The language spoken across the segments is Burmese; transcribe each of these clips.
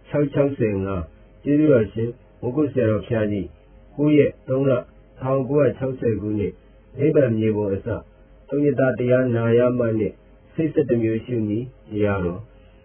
665ကျေးဇူးတော်ရှင်ဝုကုဆရာတော်ဖျားကြီး9ရက်3လ1960ခုနှစ်နိဗ္ဗာန်မြေပေါ်အစသုံးရတာတရားနာရမှနဲ့စိတ်7မျိုးရှိနည်းတရားတော်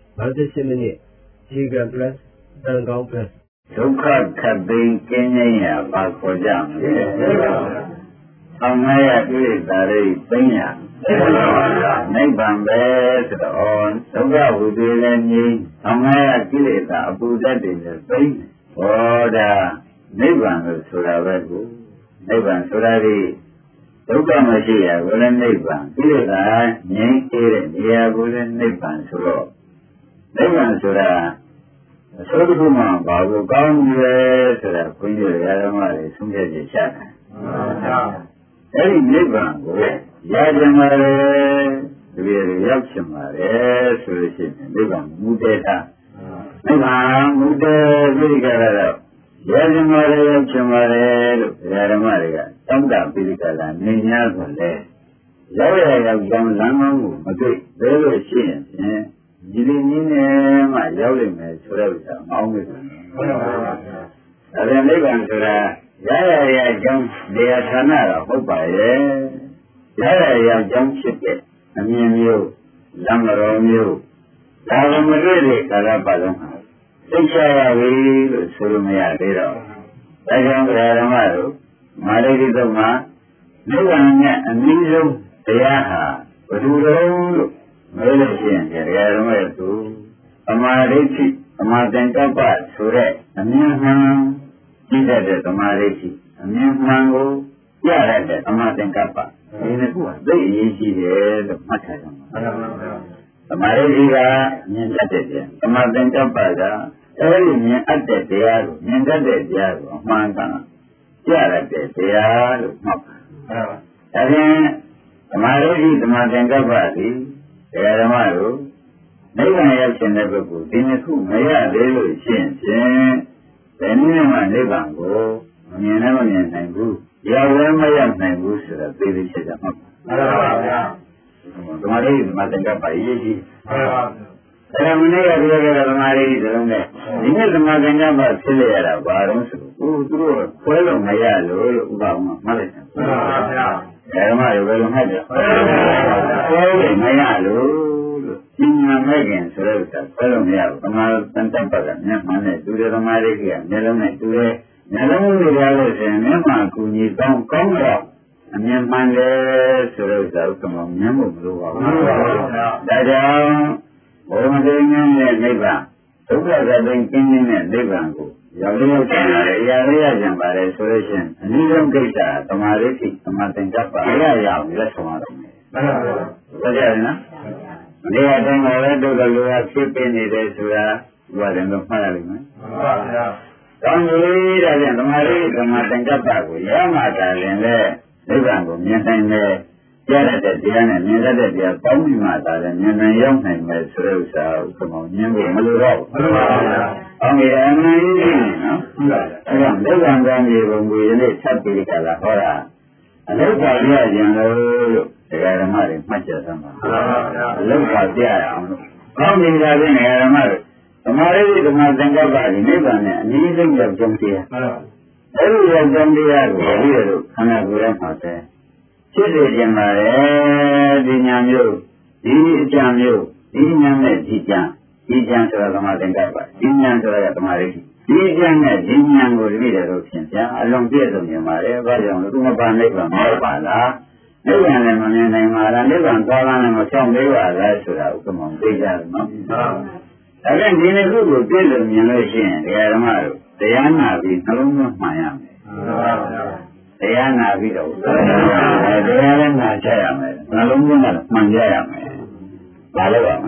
58မိနစ်ခြေက plus တန်ကောင်း plus ဒုက္ခခတ်သိမ်းကျင်းငြိမ်းရာပါခေါ်ကြမယ်။အောင်ငါရပြည့်တာရိသိမ်းရာနိဗ္ဗာန်ပဲဆိုတော့ဒုက္ခဝိသေလည်းငြိမ်းအောင်ငါရကိလေသာအပူဓာတ်တွေလည်းသိမ်းဟောတာနိဗ္ဗာန်လို့ဆိုတာပဲကိုနိဗ္ဗာန်ဆိုတာဒီဒုက္ခမရှိရကိုလည်းနိဗ္ဗာန်ကိလေသာငြိမ်းအေးတဲ့နေရာကိုလည်းနိဗ္ဗာန်ဆိုတော့နိဗ္ဗာန်ဆိုတာအစိုးရမှဘာကိုကောင်းလဲဆိုတာခွင့်ရရဓမ္မတွေဆုံးဖြတ်ချက်ချတယ်။အဲဒီနိဗ္ဗာန်ကိုရကြမှာလေဒီလိုရောက်ချင်ပါလေဆိုလို့ရှိရင်နိဗ္ဗာန်မူတည်တာနိဗ္ဗာန်မူတည်ပြီးကြတော့ရကြမှာလေရောက်ချင်ပါလေလို့ဓမ္မတွေကတောင်းတပြီးကြတာနေ냐ဆိုလေရောက်ရောက်ကြောင်းလမ်းကောင်းကိုမတွေ့ဘယ်လိုရှိရင်ဖြင့်ဒီလိုနည်းနဲ့မှရောက်လိမ့်မယ်ဆိုတဲ့ဥစ္စာမအောင်ဘူး။ဒါပြန်နိဗ္ဗာန်ဆိုတာရကြောင်းတရားဌာနတော့ဟုတ်ပါရဲ့။ရကြောင်းဖြစ်တဲ့အမြင်မျိုးလမ်းတော်မျိုးဒါကမတွေ့တဲ့ကာလပတ်လုံးဟာသိချရပြီလို့ဆိုလို့မရသေးတော့။ဒါကြောင့်ဓမ္မတို့မာရိတိတုံမှာနိဗ္ဗာန်နဲ့အနည်းဆုံးတရားဟာဘယ်လိုလဲလို့မဲလို့ရှိရင်တရားတော်ရဲ့သူသမာဓိရှိသမာသင်္ကပ္ပဆိုတဲ့အမြင်မှန်ကြည့်တတ်တဲ့သမာဓိရှိအမြင်မှန်ကိုပြရတဲ့သမာသင်္ကပ္ပဒီနှစ်ခုကသိအရေးကြီးတယ်လို့မှတ်ထားကြပါသမာဓိရှိကမြင်တတ်တဲ့တရားသမာသင်္ကပ္ပကအဲဒီမြင်အပ်တဲ့တရားကိုမြင်တတ်တဲ့တရားကိုအမှန်ကန်ပြရတဲ့တရားလို့မှတ်ပါဒါဖြင့်သမာဓိရှိသမာသင်္ကပ္ပဒီတရားဓမ္မတို့နိဗ္ဗာန်ရောက်ခြင်းတဲ့ပုဂ္ဂိုလ်ဒီနှစ်ခုမရသေးလို့ရှိရင်ဖြင့်ဘယ်နည်းမှနိဗ္ဗာန်ကိုမမြင်လည်းမမြင်နိုင်ဘူးရောက်လည်းမရောက်နိုင်ဘူးဆိုတာသိသိချင်တာဟုတ်ပါဗျာသမာဓိသမာသင်္ကပ္ပရေးကြီးဟုတ်ပါဗျာအဲ့ဒါမနေ့ကပြောခဲ့တဲ့သမာဓိတုံးနဲ့ဒီနေ့သမာသင်္ကပ္ပဖြစ်ရတာဘာလို့ဆိုသူတို့ခွဲလို့မရလို့ဥပမာမှတ်လိုက်တယ်ဟုတ်ပါဗျာဓမ္မတွေဘယ်လိုမှတ်ကြလဲခွဲလို့မရလို့ဉာဏ်မဲ့ခင်ဆိုတဲ့ဥစ္စာဘယ်လိုမရဘူးသမာသင်္ကပ္ပကမျက်မှန်နဲ့တူတယ်သမာဓိကမျက်လုံးနဲ့တူတယ်မျက်လုံးတွေရလို့ဆိုရင်မျက်မှန်ကူညီကောင်းတော့အမြင်မှန်တယ်ဆိုတဲ့ဥစ္စာဥက္ကမမျက်မှောက်မလို့ပါဘူးဒါကြောင့်ဘုံသိဉ္ဇဉ်ရဲ့နိဗ္ဗာန်ဒုက္ခသတိကျင်းတဲ့နိဗ္ဗာန်ကိုရောက်လို့ကျန်တယ်အရာရကြံပါတယ်ဆိုလို့ရှိရင်အနည်းဆုံးကိစ္စသမာဓိရှိသမာသင်္ကပ္ပရရအောင်လက်ဆောင်ရတော့မယ်မှန်ပါဘူးဟုတ်ကြတယ်နော်ဒီအတိုင်းမှာလည်းဒုက္ခလူကဖြစ်ပြနေတယ်ဆိုတာဒီအတိုင်းတော့မှတ်ရလိမ့်မယ်မှန်ပါဗျာကောင်းပြီဒါဖြင့်သမာဓိသမာသင်္ကပ္ပကိုရမှတာရင်လည်းနိဗ္ဗာန်ကိုမြင်နိုင်တယ်ကြားရတဲ့တရားနဲ့မြင်တတ်တဲ့တရားပေါင်းပြီးမှသာလည်းမြင်နိုင်ရောက်နိုင်မယ်ဆိုတဲ့ဥစ္စာကိုဘုံမြင်ဖို့မလိုတော့ဘူးမှန်ပါဗျာအောင်းရအမှန်ကြီးနော်ဟုတ်ပါဗျာအဲဒါနိဗ္ဗာန်ကံမြေဘုံကိုယနေ့ဆက်ပြီးကြတာဟောတာအလုပါရရင်လို့တရားဓမ္မတွေမှတ်ကြသမှာမှန်ပါဗျာအလုပါပြရအောင်လို့ကောင်းပြီဒါဖြင့်တရားဓမ္မတွေသမာဓိဓမ္မသင်္ကပ္ပဒီနိဗ္ဗာန်နဲ့အနည်းဆုံးရောက်ကြုံတရားမှန်ပါအဲဒီရောက်ကြုံတရားကိုဒီလိုခန္ဓာကိုယ်ရဲ့မှာပဲဖြစ်စေခြင်းပါလေဒီညာမျိုးဒီအကြံမျိုးဒီညာနဲ့ဒီကြံဆိုတာသမာသင်္ကပ္ပဒီညာဆိုတာသမာဓိဒီကြံနဲ့ဒီညာကိုဒီလိုတော့ဖြင့်ဗျာအလုံးပြည့်စုံနေပါလေဘာကြောင့်လဲသူမပါနိဗ္ဗာန်မဟုတ်ပါလားနိဗ္ဗာန်လည်းမမြင်နိုင်ပါလားနိဗ္ဗာန်သွားလာလည်းမဆောင်သေးပါလားဆိုတာဥက္ကမောင်သိကြတယ်နော်ဒါကြောင့်ဒီနေ့ခုကိုပြည့်စုံမြင်လို့ရှိရင်တရားဓမ္မတို့တရားနာပြီးနှလုံးသွင်းမှန်ရမယ်တရားနာပြီးတော့တရားလည်းနာကြရမယ်နှလုံးသွင်းတာမှန်ကြရမယ်ဘာလို့ပါမ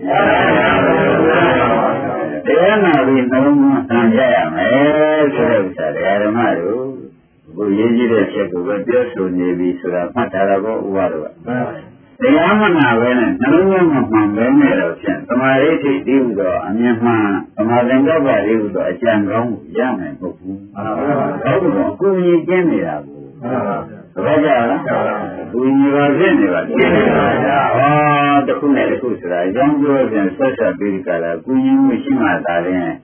လဲတရားနာပြီးနှလုံးသွင်းမှန်ကြရမယ်ဆိုတဲ့ဥစ္စာတရားဓမ္မတို့ကိုရေးကြည့်တဲ့ချက်ကိုပဲပြောဆိုနေပြီဆိုတာမှတ်ထားတာကိုဥပါတော့တရားမနာပဲနဲ့နှလုံးသွင်းမှန်ပဲနဲ့တော့ဖြင့်သမာဓိထိတည်ဟူသောအမြင်မှန်သမာသင်္ကပ္ပလေးဟူသောအကျံကောင်းကိုရမယ်ပုဂ္ဂိုလ်ဟုတ်ကဲ့ကိုယ်ကြီးကျင်းနေတာကိုဟုတ်ကြလားကိုယ်ကြီးပါဖြစ်နေပါလားဟောတခုနဲ့တခုဆိုတာအကြောင်းပြောပြန်ဆက်ဆက်ပြီးကြတာကိုယ်ကြီးမရှိမှသာရင်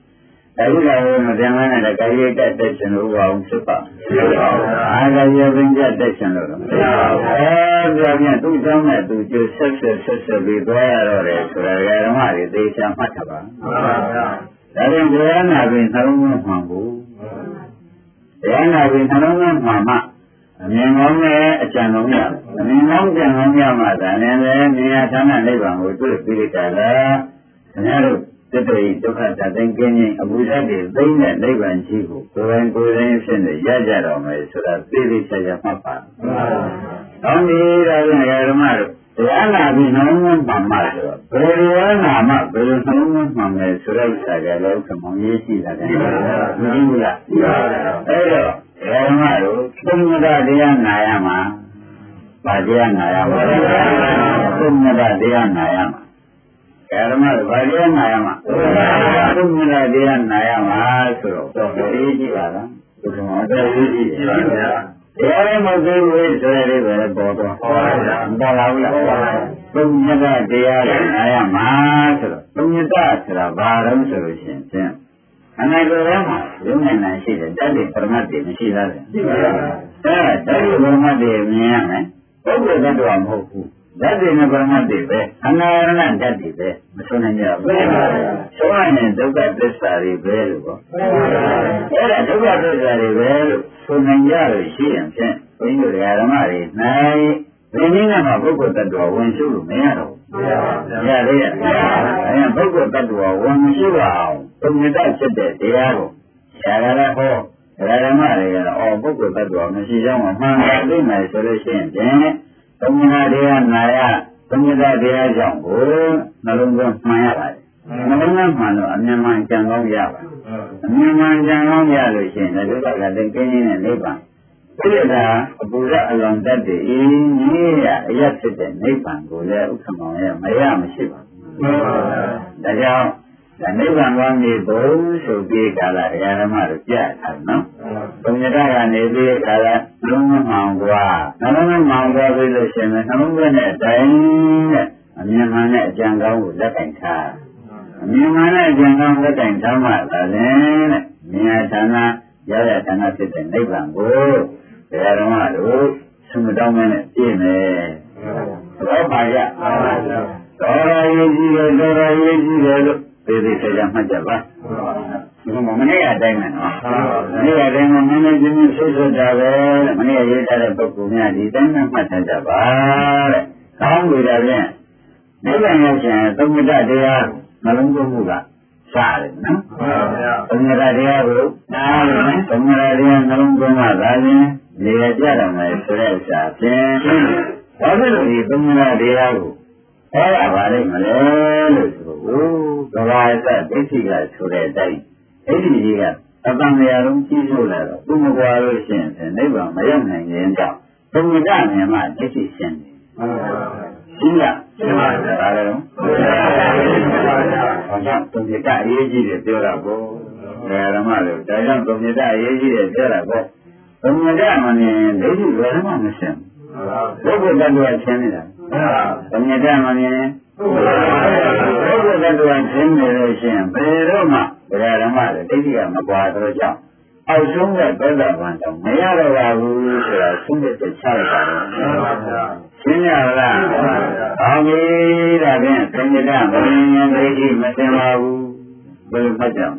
အဲဒီကမတင်မနဲ့ကာယတက်တက်ရှင်လို့ဘာအောင်ဖြစ်ပါအားကာယပင်ကြတက်ရှင်လို့ပြောပြန်သူ့ကြောင့်နဲ့သူကျဆက်ပြီးသွားရတော့တယ်ဆိုတော့ဓမ္မတွေသိချာမှတ်တာပါဒါပြန်တရားနာပြီးနှလုံးသွင်းမှန်ဘူးတရားနာပြီးနှလုံးသွင်းမှန်မှအမြင်ကောင်းနဲ့အကြံကောင်းရအမြင်ကောင်းကြံကောင်းရမှသာလည်းနေရာဌာနနိဗ္ဗာန်ကိုတွေ့ပြီးကြလားခင်ဗျားတို့တတိယဒုက္ခသတိကင်းခြင်းအဘုဒ္ဓတွေသိတဲ့နိဗ္ဗာန်ကြီးကိုကိုယ်တိုင်ဖြစ်နေရကြတော့မယ်ဆိုတာသိသိချာချာမှတ်ပါ။ကောင်းပြီဒါပြန်ဓမ္မတို့တရားနာပြီးနှလုံးသွင်းမှမှဆိုတော့ဘယ်လိုနာမှဘယ်လိုနှလုံးသွင်းမှမယ်ဆိုတဲ့ဥစ္စာကြလည်းဥက္ကမောင်ရေးရှိတာတယ်။မကြည့်ဘူးလား။အဲ့တော့ဓမ္မတို့သုံးမတရားနာရမှာဗာတရားနာရမှာသုံးမတရားနာရမှာဓမ္မတို့ဗာတရားနာရမှာသုံးမတရားနာရမှာဆိုတော့ရေးကြည့်ပါလားဥက္ကမောင်တော်ရေးကြည့်ပါဗျာတရားမသိဘူးဆိုရတဲ့ပဲပေါ်တော့ဟောတာပေါ်လာဘူးလားသုံးမတရားနာရမှာဆိုတော့သုံးမဆိုတာဘာလို့ဆိုလို့ရှိရင်အနာဂတ်မှာရုံးနိုင်ရှိတယ်တတိပရမတ်တွေမရှိသားတယ်ရှိပါဘူးအဲတတိပရမတ်တွေမြင်ရမယ်ပုဂ္ဂိုလ်တ attva မဟုတ်ဘူးဓာတ်တွေနဲ့ပရမတ်တွေပဲအနာရဏဓာတ်တွေပဲမဆုံးနိုင်ကြဘူးဆိုရရင်ဒုက္ခသစ္စာတွေပဲလို့ပေါ့အဲဒါဒုက္ခသစ္စာတွေပဲလို့ဆိုနိုင်ကြလို့ရှိရင်ဖြင့်ဘုန်းကြီးတို့ဓမ္မတွေနိုင်ဒီနည်းနဲ့မှပုဂ္ဂိုလ်တ attva ဝင်ရှုလို့မရတော့ဘူးရသေးရဲ့အဲပုဂ္ဂိုလ်တ attva ဝင်ရှုရအောင်သုံးမြတ်ဖြစ်တဲ့တရားကိုဆရာကလည်းဟောဓမ္မတွေကတော့ပုဂ္ဂိုလ်တ attva မရှိကြောင်းမှန်ပါလိမ့်မယ်ဆိုလို့ရှိရင်ဖြင့်သုံးမြတ်တရားနာရသုံးမြတ်တရားကြောင့်ကိုနှလုံးသွင်းမှန်ရပါတယ်နှလုံးသွင်းမှန်တော့အမြင်မှန်ကြံကောင်းရပါတယ်အမြင်မှန်ကြံကောင်းရလို့ရှိရင်ဒုက္ခကတိကင်းခြင်းနဲ့နိဗ္ဗာန်ဒီကအပူရအလောင်းတတ်တဲ့ဤကြီးရအရဖြစ်တဲ့နိဗ္ဗာန်ကိုလည်းဥက္ကမောင်ရဲ့မရမရှိပါဘူးဒါကြောင့်နိဗ္ဗာန်ကောင်းပြီဘုံဆိုပြီးကာလဓမ္မတို့ကြားထားနော်ဘုံညတကနေပြီးကာလလုံးဝမှောင်ကွာနှလုံးမှောင်ကွာပြီးလို့ရှိရင်နှလုံးသွင်းတဲ့အတိုင်းနဲ့အမြင်မှန်တဲ့အကြံကောင်းကိုလက်ကင်ထားအမြင်မှန်တဲ့အကြံကောင်းလက်ကင်ထားမှသာလေတဲ့မြင်ရဌာနရရဌာနဖြစ်တဲ့နိဗ္ဗာန်ကိုဓမ္မတို့ဆုမတောင်းနဲ့ပြည့်မယ်တော့ပါရတော်ရည်ကြီးတယ်တော်ရည်ကြီးတယ်လို့သေသေးချာချာမှတ်ကြပါဒီမှာမနေ့ကအတိုင်းပဲနော်မနေ့ကအတိုင်းမှာမင်းချင်းချင်းဆွဆွတာပဲတဲ့မနေ့ကရေးထားတဲ့ပုဂ္ဂိုလ်များဒီတိုင်းမှတ်ထားကြပါတဲ့ကောင်းပြီဒါဖြင့်နိဗ္ဗာန်ရောက်ခြင်းသုံးမြတ်တရားနှလုံးသွင်းမှုကစားတယ်နော်သုံးမြတ်တရားကိုနားလို့သုံးမြတ်တရားနှလုံးသွင်းမှသာရင်နေရကြတော့မယ်ဆိုတဲ့ဥစ္စာဖြင့်ဘာဖြစ်လို့ဒီသုံးမြတ်တရားကိုဟောရပါလိမ့်မလဲလို့ဆိုကဘာသဒိဋ္ဌိကဆိုတဲ့အတိုင်းဒိဋ္ဌိကြီးကအတန်မြာလုံးကြီးစိုးလာတော့သူမကွာလို့ရှိရင်နိဗ္ဗာန်မရောက်နိုင်ရင်ကြောင့်ဘုံကမြင်မှဒိဋ္ဌိရှင်းတယ်ရှင်းလားရှင်းပါပြီဒါလည်းဘာကြောင့်ဘုံကအရေးကြီးတယ်ပြောတာပေါ့ဓမ္မလို့ဒါကြောင့်ဘုံကအရေးကြီးတယ်ပြောတာပေါ့ဘုံကမမြင်ဒိဋ္ဌိဘယ်မှမရှင်းဘူးပုဂ္ဂိုလ်တ attva ရှင်းနေတာဘုံကမမြင်ပုဂ္ဂိုလ်တ attva ရှင်းနေလို့ရှိရင်ဘယ်တော့မှဓမ္မတွေဒိဋ္ဌိကမကွာတော့ကြောင့်အောက်ဆုံးတဲ့သောတာပန်တော့မရတော့ပါဘူးဆိုတာသုံးတဲ့ချလိုက်တာလေရှင်းရလားဟောပြီဒါဖြင့်သင်္ကြန်မင်းရင်ဒိဋ္ဌိမသိပါဘူးဘယ်လိုမှတ်ကြမ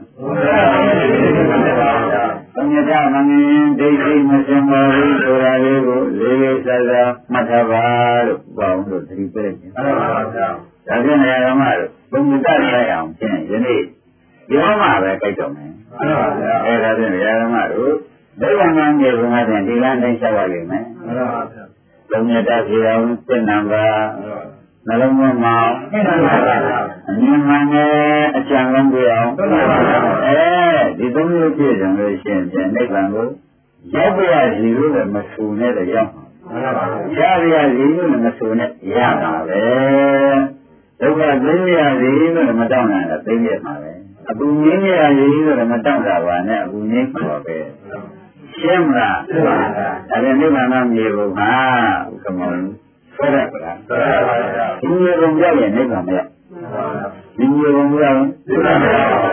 လဲသင်္ကြန်မင်းရင်ဒိဋ္ဌိမသိပါဘူးဆိုတာလေးကိုလေးလေးစားစားမှတ်ထားပါလို့ပေါင်းလို့သတိပေးတယ်ဒါဖြင့်ဓမ္မတို့ဘုံတတ်ရအောင်ဖြင့်ယနေ့ဒီမှာပဲကြိုက်တော့မယ်အဲဒါဖြင့်ဓမ္မတို့ဒိဋ္ဌိမှန်ကြီးဘုရားဖြင့်ဒီလမ်းတိုင်းဆက်ရလိမ့်မယ်ဘုံတတ်ရအောင်ပြည့်နံပါနှလုံးသွင်းမအောင်အမြင်မှန်နဲ့အကြံလုံးပြအောင်ဒီသုံးမျိုးပြည့်စုံလို့ရှိရင်နိဗ္ဗာန်ကိုရောက်ပြရစီလို့လည်းမဆူနဲ့တော့ရောက်မှာရရစီလို့လည်းမဆူနဲ့ရမှာပဲဒုက္ခသိရစီလို့မတောင်းတာသိရမှာပဲအပူငြင်းရစီလို့မတောင်းတာပါနဲ့အပူငြင်းမှာပဲရှင်းမလားဒါလည်းနိဗ္ဗာန်မှာမြေပုံဟာဥက္ကမောဆွဲရပါလားဆွဲရပါဗျာဒီမြေပုံရောက်ရင်နိဗ္ဗာန်မရောက်ဒီမြေပုံရောက်ရင်နိဗ္ဗာန်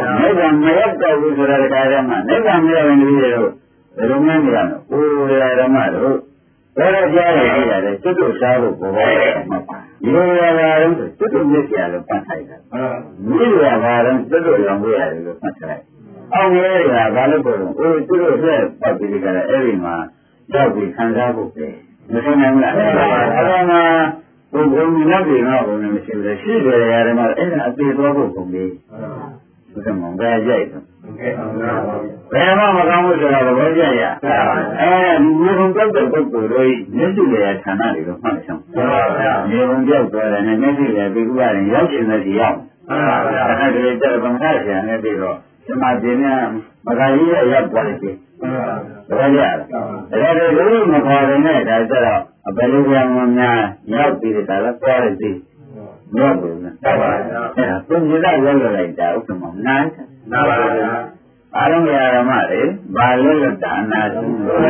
မရောက်တော့ဘူးဆိုတာတခါတည်းမှနိဗ္ဗာန်မရောက်ရင်တည်းတော့ဘယ်လိုမှမရဘူး။ဘုရားဓမ္မတို့ဘယ်တော့ကြားရည်ရတယ်ကျွတ်တို့စားဖို့ပေါ်ပေါ်မှာပါ။ဒီလိုရတာတော့ကျွတ်တို့မြစ်ပြလို့ပတ်ထိုက်တာ။မြစ်ရတာတော့ကျွတ်တို့ရောင်ပြရတယ်လို့ပတ်ထိုက်။အောင်ရဲရတာဘာလို့ပေါ်လို့ကျွတ်တို့ဆက်ပတ်ပြီးကြတယ်အဲ့ဒီမှာရောက်ပြီးခံစားဖို့ပဲ။မသိနိုင်ဘူးလား။အဲ့ဒါမှဘုံမြတ်ပြည်တော့ဘုံနဲ့မရှိဘူးလေရှိတယ်ရတယ်မှာအဲ့ဒါအသေးသွားဖို့ပုံလေးဘုရားမောင်ပဲကြိုက်တယ်ဘယ်မှမကောင်းဘူးဆိုတာကဘောကြရအဲဒီဘုံကြောက်တဲ့ပုဂ္ဂိုလ်တို့မျက်စိရဲ့ဌာနတွေကိုမှတ်ဆောင်မြေဘုံကြောက်သွားတယ်နဲ့မျက်စိရဲ့ဒီကုရရင်ရောက်ရှင်တဲ့စီရောက်ဒါကတည်းကဗမာဆရာနဲ့ပြီးတော့ဒီမှာပြင်းများမခါကြီးရဲ့ရောက်သွားတယ်ဘောကြရတယ်ဒါကြလို့မခေါ်တဲ့နဲ့ဒါကြတော့အပယ်လေးပြောင်းများရောက်ပြီးတာလည်းပေါ်ရစီမဟုတ်ဘူးနော်ဟုတ်ပါဘူးအဲ့ဒါပုံစံရောက်လိုက်တာဥက္ကမောနားနားပါဗျာအားလုံးဓမ္မတွေဘာလို့ဒါနာစု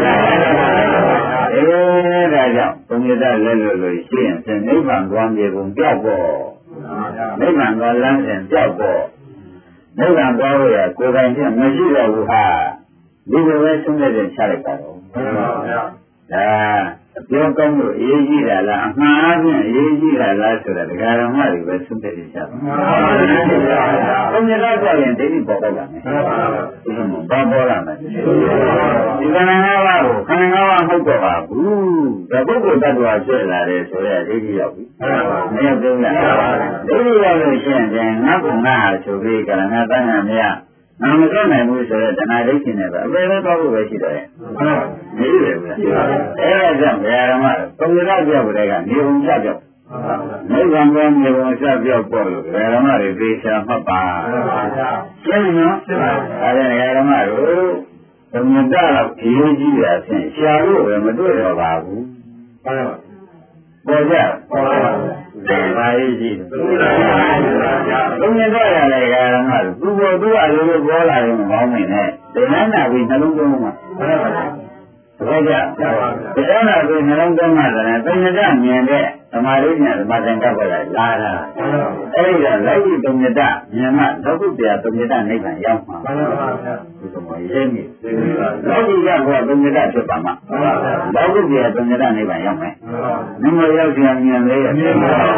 ဒါကြောင့်ပုံစံလက်လို့ရှိရင်နိဗ္ဗာန်သွားမြေပုံပြောက်ပေါ့နိဗ္ဗာန်သွားလမ်းစဉ်ပြောက်ပေါ့နိဗ္ဗာန်သွားလို့ရကိုယ်တိုင်ချင်းမရှိတော့ဘူးဟာဒီလိုပဲဆုံးတဲ့ချလိုက်တာတော့ဟုတ်ပါဗျာဒါပြောကောင်းလို့အေးကြီးတာလားအမှားအပြင်အေးကြီးတာလားဆိုတာဒကာရမတွေပဲသုံးသက်နေကြပါဘုရားဘုရားဆိုရင်ဒိဋ္ဌိပေါ်တော့တာမယ်ဒီလိုမျိုးဘာပေါ်လာမလဲဒီခန္ဓာ၅ပါးကိုခန္ဓာ၅ပါးမဟုတ်တော့ပါဘူးဒါပုဂ္ဂိုလ်တ attva ဖြစ်လာတယ်ဆိုရဲဒိဋ္ဌိရောက်ပြီမရောက်သေးဘူးလားဒိဋ္ဌိရောက်လို့ရှိရင်ငါ့ကငါ့ဟာဆိုပြီးကရဏတဏ္ဍာမရနာမဆက်နိုင်ဘူးဆိုတော့တဏှာဒိဋ္ဌိနဲ့ပဲအပေပဲသွားဖို့ပဲရှိတယ်မရှိတယ်ဘူးလားအဲ့ဒါကြောင့်ဘုရားဓမ္မပုံရပြောက်တဲ့ကနေုံချပြောက်နိဗ္ဗာန်ကိုနေုံချပြောက်ပေါ်လို့ဘုရားဓမ္မတွေသိချာမှတ်ပါရှင်းနော်အဲ့ဒါဘုရားဓမ္မတို့သမတတော့အရေးကြီးတာဖြင့်ရှာလို့ပဲမတွေ့တော့ပါဘူးပေါ်ကြပေါ်ပါရေးကြီးသုံးရတော့ရတယ်ဓမ္မတို့သူ့ဘောသူ့အလိုလိုပေါ်လာရင်မကောင်းနိုင်နဲ့ဒီနန်းနာပြီးနှလုံးသွင်းမှာဟုတ်ကြဒီနန်းနာပြီးနှလုံးသွင်းမှာလည်းသုံးရမြင်တဲ့သမာဓိဉာဏ်ဓမ္မသင်္ကပ္ပကလာတာအဲ့ဒီကလိုက်ပြီးသုံးရမြင်မှလောကုတ္တရာသုံးရနိဗ္ဗာန်ရောက်မှာဒီလိုမျိုးရင်းနေလောကုတ္တရာကသုံးရဖြစ်ပါမှာလောကုတ္တရာသုံးရနိဗ္ဗာန်ရောက်မယ်နမရောက်ပြန်မြင်လေအဲ့ဒါဖြင့်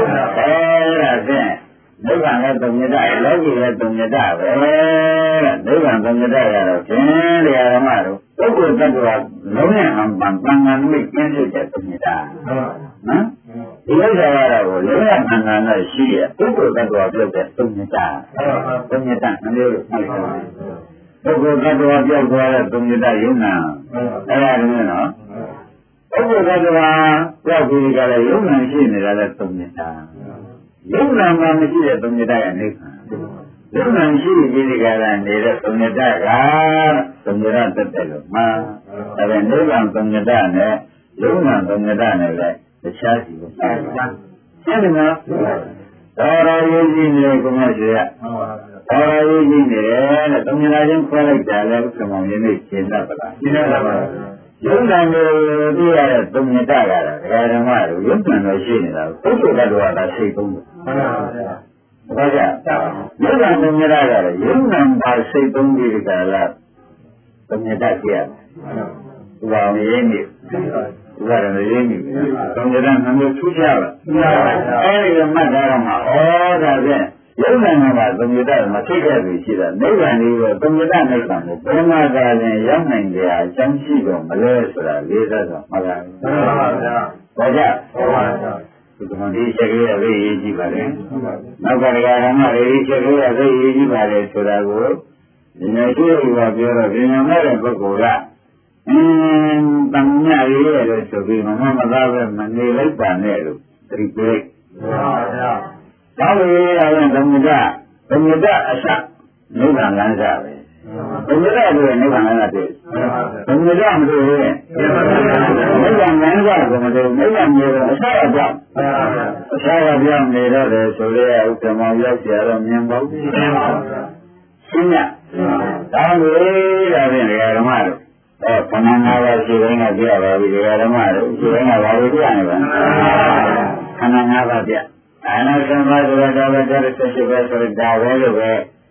နိဗ္ဗာန်လည်းသုံးရလောကီလည်းသုံးရပဲနိဗ္ဗာန်သုံးရရတော့ဖြင့်တရားဓမ္မတို့ပုဂ္ဂိုလ်တ attva လုံးနဲ့အမှန်ပန်းငန်းမိကျင်းဖြစ်တဲ့သုံးရနော်ဒီဥစ္စာကတော့လုံးနဲ့ပန်းငန်းနဲ့ရှိရပုဂ္ဂိုလ်တ attva ပြုတ်တဲ့သုံးရသုံးရနှမျိုးလို့ပြောတယ်ပုဂ္ဂိုလ်တ attva ပြုတ်သွားတဲ့သုံးရယုံနာအဲ့ဒါလည်းနော်ပုဂ္ဂိုလ်တ attva ပြုတ်ပြီးကြတဲ့ယုံနာရှိနေတာလည်းသုံးရယုံနာမှာမရှိတဲ့သုံးရရဲ့နိဗ္ဗာန်ယုံနာရှိပြီးဒီကရနေတဲ့သုံးရကသုံးရတက်တယ်လို့မှာဒါပေမဲ့နိဗ္ဗာန်သုံးရနဲ့ယုံနာသုံးရနဲ့လည်းတခြားစီကိုဆိုင်ပါရှင်းတယ်နော်တော်တော်ရေးကြီးနေကိုမရှိရတော်တော်ရေးကြီးနေတယ်တဲ့သုံးရချင်းခွဲလိုက်တာလည်းဥက္ကမောင်ရင်းနေရှင်းတတ်ပါလားရှင်းတတ်ပါယုံနာမျိုးပြရတဲ့သုံးရကတော့ဒကာဓမ္မတို့ယုံနာတော့ရှိနေတာပုဂ္ဂိုလ်ကတော့ဒါစိတ်သုံးတယ်ဟုတ်ပါဗျာယုံနာသုံးရကတော့ယုံနာပါစိတ်သုံးပြီးကြလားသုံးရကြရတယ်ဒီကောင်ရင်းနေဒီကောင်ရင်းနေသုံးရနှမျိုးထူးခြားပါအဲဒီကမှတ်ထားတော့မှဒါဖြင့်ယုံနာမှာသုံးရမထိခဲ့ပြီရှိတာနိဗ္ဗာန်ကြီးကိုသုံးရနိဗ္ဗာန်ကိုဘယ်မှာသာရင်ရောက်နိုင်ကြအကြောင်းရှိတော့မလဲဆိုတာလေးစားတော့မှတ်ပါဘူးဟုတ်ပါဗျာဟုတ်ကြဟုတ်ပါဗျာဒီမှာဒီချက်ကလေးအရေးကြီးပါလေနောက်ကတရားဓမ္မတွေဒီချက်ကလေးအရေးကြီးပါလေဆိုတာကိုဒီနေ့တွေ့ရပြောတော့ဒီနေ့မဲ့တဲ့ပုဂ္ဂိုလ်ကတန်မြရေးရလို့ဆိုပြီးမမသားပဲမနေလိုက်ပါနဲ့လို့သတိပေးဟုတ်ပါဗျာဘာလို့လဲတော့သမုဒ္ဒအစနိဗ္ဗာန်လမ်းစားပဲသမုဒ္ဒဆိုရင်နိဗ္ဗာန်လမ်းစားတယ်သမုဒ္ဒမလို့ရင်နိဗ္ဗာန်လမ်းစားကိုမလို့နိဗ္ဗာန်မျိုးအစအကြောင်းအစအကြောင်းနေတော့တယ်ဆိုရဲဥက္ကမောရောက်ကြတော့မြင်ပေါ့ရှင်းညဒါလို့ဒါဖြင့်ဓမ္မတို့ခန္ဓာ၅ပါးရှိတိုင်းကပြရပါပြီဓမ္မတို့ရှိတိုင်းကဘာလို့ပြနေပါခန္ဓာ၅ပါးပြအနာသမ္မာဒုရတာဝတ္တဆက်ရှိပဲဆိုတော့ဒါပဲလို့ပဲ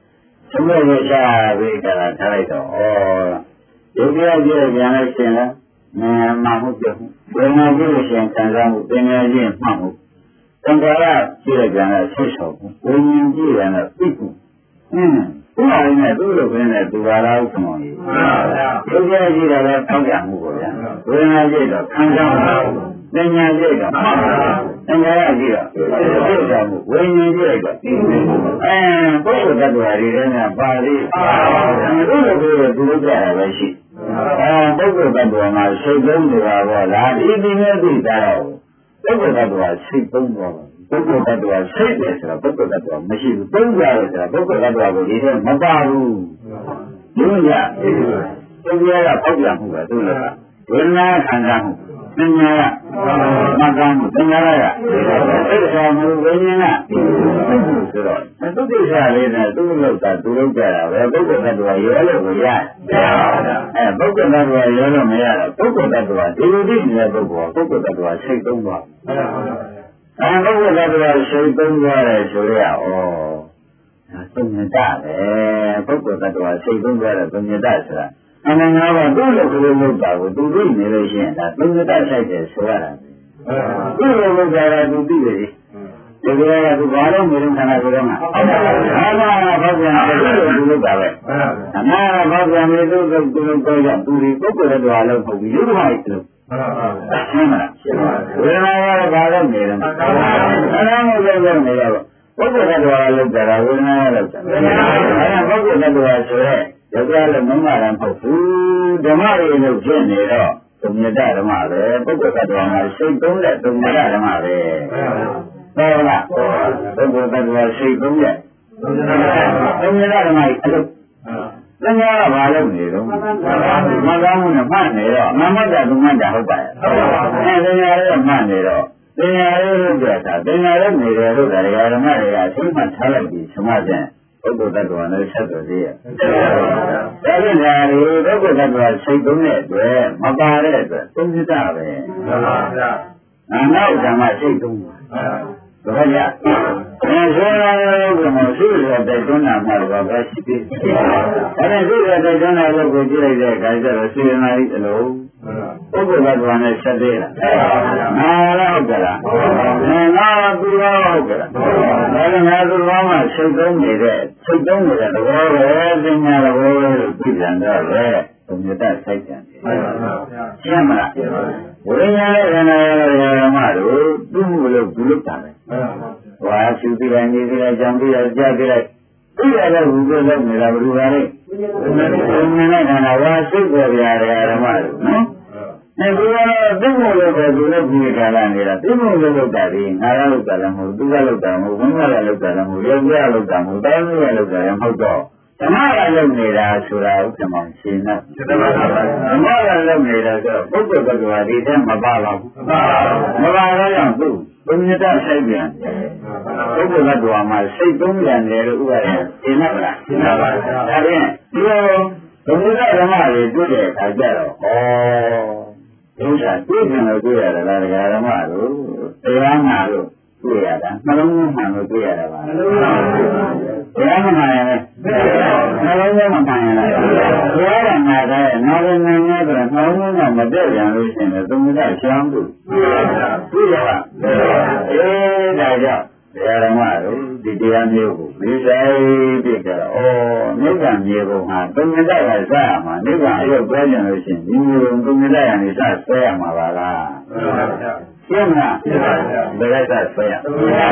သုံးရရချပြီးကြတာထားလိုက်တော့ဒုတိယကြည့်ပြန်လို့ရှင်လားမှမှုပြုမှုဝိညာဉ်ကြည့်လို့ရှင်ခံစားမှုပညာချင်းမှမှုသံဃာကြည့်လိုက်ပြန်တော့ဆွတ်ဆောင်မှုဝိညာဉ်ကြည့်ရင်တော့သိမှုသူ့ဟာနဲ့သူ့လိုခင်းနဲ့သူပါလားဥက္ကမောကြီးမှန်ပါဗျာဒုတိယကြည့်တော့လည်းထောက်ပြမှုပေါ့ဗျာဝိညာဉ်ကြည့်တော့ခံစားမှုပညာကြည့်တော့မှန်ပါသံဃာကြည့်တော့သိစားမှုဝိညာဉ်ကြည့်လိုက်တော့ပုဂ္ဂိုလ်တ attva တွေနဲ့ပါဠိသူ့လိုကိုသူလုပ်ကြတာပဲရှိပုဂ္ဂိုလ်တ attva မှာစိတ်သုံးနေတာပေါ့လားဒီမဲ့သိတာတော့ပုဂ္ဂိုလ်တ attva စိတ်သုံးတော့ပုဂ္ဂိုလ်တ attva စိတ်တယ်ဆိုတော့ပုဂ္ဂိုလ်တ attva မရှိဘူးသုံးကြတယ်ဆိုတော့ပုဂ္ဂိုလ်တ attva ကိုဒီထဲမပါဘူးဒီလိုကြသူကပေါက်ပြမှုပဲသူကဝေဒနာခံစားမှုပညာမကမ်းမှုပညာရသိဆောင်မှုဝိညာဉ်ကဆိုတော့သူတိစ္ဆာလေးနဲ့သူ့လောက်တာသူလောက်ကြတာပဲပုဂ္ဂိုလ်တ attva ရောလို့မရပုဂ္ဂိုလ်တ attva ရောလို့မရတော့ပုဂ္ဂိုလ်တ attva ဒီလိုသိနေတဲ့ပုဂ္ဂိုလ်ကပုဂ္ဂိုလ်တ attva စိတ်သုံးပါပုဂ္ဂိုလ်တ attva စိတ်သုံးရတယ်ဆိုရသုညတပဲပုဂ္ဂိုလ်တ attva စိတ်သုံးကြတယ်သုညတဆိုတာအမှန်ငါးပါးသူ့လိုကလေးလုပ်တာကိုသူသိနေလို့ရှိရင်ဒါသုညတဆိုင်တယ်ဆိုရတာသူ့လိုလုပ်ကြတာသူသိတယ်ဒီကနေ့ကသူဘာလို့မျိုးခန္ဓာကိုယ်တော့မှာဘာသာဘောပြန်တယ်သူလုပ်တာပဲအမှားဘောပြန်တယ်သူလုပ်တော့သူဒီပုဂ္ဂိုလ်တ attva လို့ပုံပြီးရုပ်ဓမ္မကြီးလို့ရှင်းမလားဝေဒနာကဘာလို့နေလဲအနာမလို့နေတော့ပုဂ္ဂိုလ်တ attva လုပ်တာဝေဒနာလုပ်တာပုဂ္ဂိုလ်တ attva ဆိုရဲယောဂလည်းမမှန်တာမဟုတ်ဘူးဓမ္မတွေလို့ဖြစ်နေတော့သုညတဓမ္မပဲပုဂ္ဂိုလ်တ attva မှာစိတ်သုံးတဲ့သုညတဓမ္မပဲဟုတ်လားပုဂ္ဂိုလ်တ attva စိတ်သုံးတဲ့သုညတဓမ္မကြီးအလုပ်သင်္ဃာကဘာလုပ်နေတော့မကောင်းမှုနဲ့မှတ်နေတော့မမတ်တာသူမှတ်တာဟုတ်ပါရဲ့သင်္ဃာလည်းမှတ်နေတော့သင်္ဃာလည်းလုပ်ကြတာသင်္ဃာလည်းနေတယ်လို့ဓမ္မတွေကသိမှတ်ထားလိုက်ပြီးသမကျန်ပုဂ္ဂိုလ်တ attva နဲ့ဆက်သွယ်သေးရဲ့ဒါပြန်လာလို့ပုဂ္ဂိုလ်တ attva စိတ်သုံးတဲ့အတွက်မပါတဲ့အတွက်သုံးစိတပဲမှန်ပါဗျာနောက်ဓမ္မစိတ်သုံးပါဘာကြဆိုတော့ဘုရားရှိခိုးတဲ့တွန်းတာမှာတော့ပဲရှိသေးတယ်အဲဒီရှိခိုးတဲ့တွန်းတာကိုကြည့်လိုက်တဲ့အခါကျတော့စေနာကြီးအလုံးပုဂ္ဂိုလ်က attva နဲ့ဆက်သေးလားနာဟုတ်ကြလားနာသူတော်ဟုတ်ကြလားဒါကငါသူတော်မှာစိတ်သုံးနေတဲ့သဘောပဲပညာသဘောပဲလို့ပြပြန်တော့လေဘုညတစိုက်ကြတယ်ရှင်းမလားဝိညာဉ်နဲ့ခန္ဓာရဲ့ဓမ္မတို့သူ့မှုလို့သူလုပ်တာပဲဟွာရှုပြီးတိုင်းနေပြီးတိုင်းကြောင်ပြီးတော့ကြားပြီးလိုက်သိရတဲ့ဘုရားလုပ်နေတာဘယ်လိုပါလဲဝိညာဉ်နဲ့ခန္ဓာဝါစိတ်ပေါ်ပြရတယ်ဓမ္မတို့နော်ဒီကတော့သိမှုလို့ပဲသူလည်းဒီကာလနေတာသိမှုလို့လုပ်တာဒီငါရလုပ်တာလည်းမဟုတ်သူကလုပ်တာမဟုတ်ဘုရားလည်းလုပ်တာလည်းမဟုတ်ယောဂရလုပ်တာမဟုတ်တိုင်းရလုပ်တာလည်းမဟုတ်တော့ဓမ္မကလုပ်နေတာဆိုတာဥက္ကမောင်ရှင်းတော့ဓမ္မကလုပ်နေတာဆိုတော့ပုဂ္ဂိုလ်တ attva ဒီထဲမပါတော့ဘူးမပါတော့ကြောင့်သူဘုညတဆိုင်ပြန်ပုဂ္ဂိုလ်တ attva မှာစိတ်သုံးပြန်တယ်လို့ဥပဒေရှင်းတော့မလားရှင်းပါပါဒါဖြင့်ဒီလိုဘုညတဓမ္မတွေတွေ့တဲ့အခါကျတော့ဒုစရတွေ့ကြလို့တွေ့ရတယ်လားဓမ္မတို့တရားနာလို့တွေ့ရတာနှလုံးသွင်းမှလို့တွေ့ရတာပါတရားမနာရလဲနှလုံးသွင်းမခံရလားတရားကနာတယ်နောက်လည်းနာနေတယ်နှလုံးသွင်းကမတည့်ပြန်လို့ရှိရင်သုံးသပ်ရှင်းဘူးတွေ့ရပါဒါကြောင့်တရားဓမ္မတို့ဒီတရားမျိုးကိုသိဆိုင်ပြီးကြတော့နိဗ္ဗာန်မြေပုံဟာသုံးသပ်ကစရမှာနိဗ္ဗာန်အရောက်ပြောကြလို့ရှိရင်ဒီမျိုးသုံးသပ်ရနေစဆွဲရမှာပါလားရှင်းမလားရှင်းပါဗျာဘယ်ကဆွဲရသုံးသပ်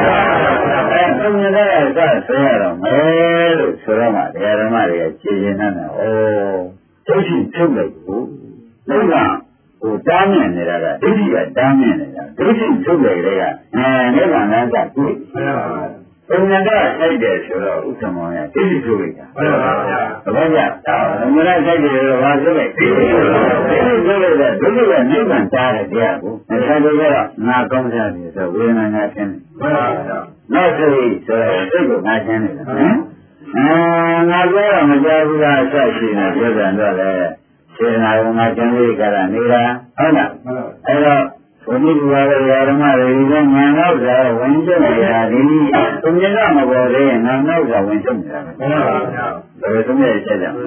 ကဆွဲရတော့မယ်လို့ဆိုတော့မှတရားဓမ္မတွေကခြေရင်နဲ့ဒုရှိထုတ်လိုက်ကိုနိဗ္ဗာန်ကိုတားမြင်နေတာကဒုတိယတားမြင်နေတာဒုရှိထုတ်လိုက်တဲ့ကနိဗ္ဗာန်ကတွေ့ဘုရားကစိုက်တယ်ဆိုတော့ဥက္ကမောင်ရဒုရှိထုတ်လိုက်တာဟုတ်ပါဗျာသဘောကျဘုရားစိုက်တယ်ဆိုတော့ဘာဆိုလဲဒုရှိထုတ်လိုက်တဲ့ဒုရှိကနိဗ္ဗာန်တားတဲ့တရားကိုဆက်လို့ရတော့ငါကောင်းစားတယ်ဆိုဝေဒနာငါရှင်းတယ်ဟုတ်ပါဗျာနောက်ဆိုရင်ဆိုတော့စိတ်ကိုငါရှင်းတယ်ဟမ်ငါပြောတော့မကြားဘူးလားအဆက်ရှိနေပြောကြတော့လေစေနာကငါကျန်လေးကနေတာဟုတ်လားအဲ့တော့ဘုန်းကြီးကလည်းဓမ္မတွေကညာတော့ကဝင်ကျုံနေတာဒီသူမြင်တော့မပေါ်သေးရင်ငါတော့ကဝင်ကျုံနေတာပဲဘယ်လိုလဲချက်ကြငါ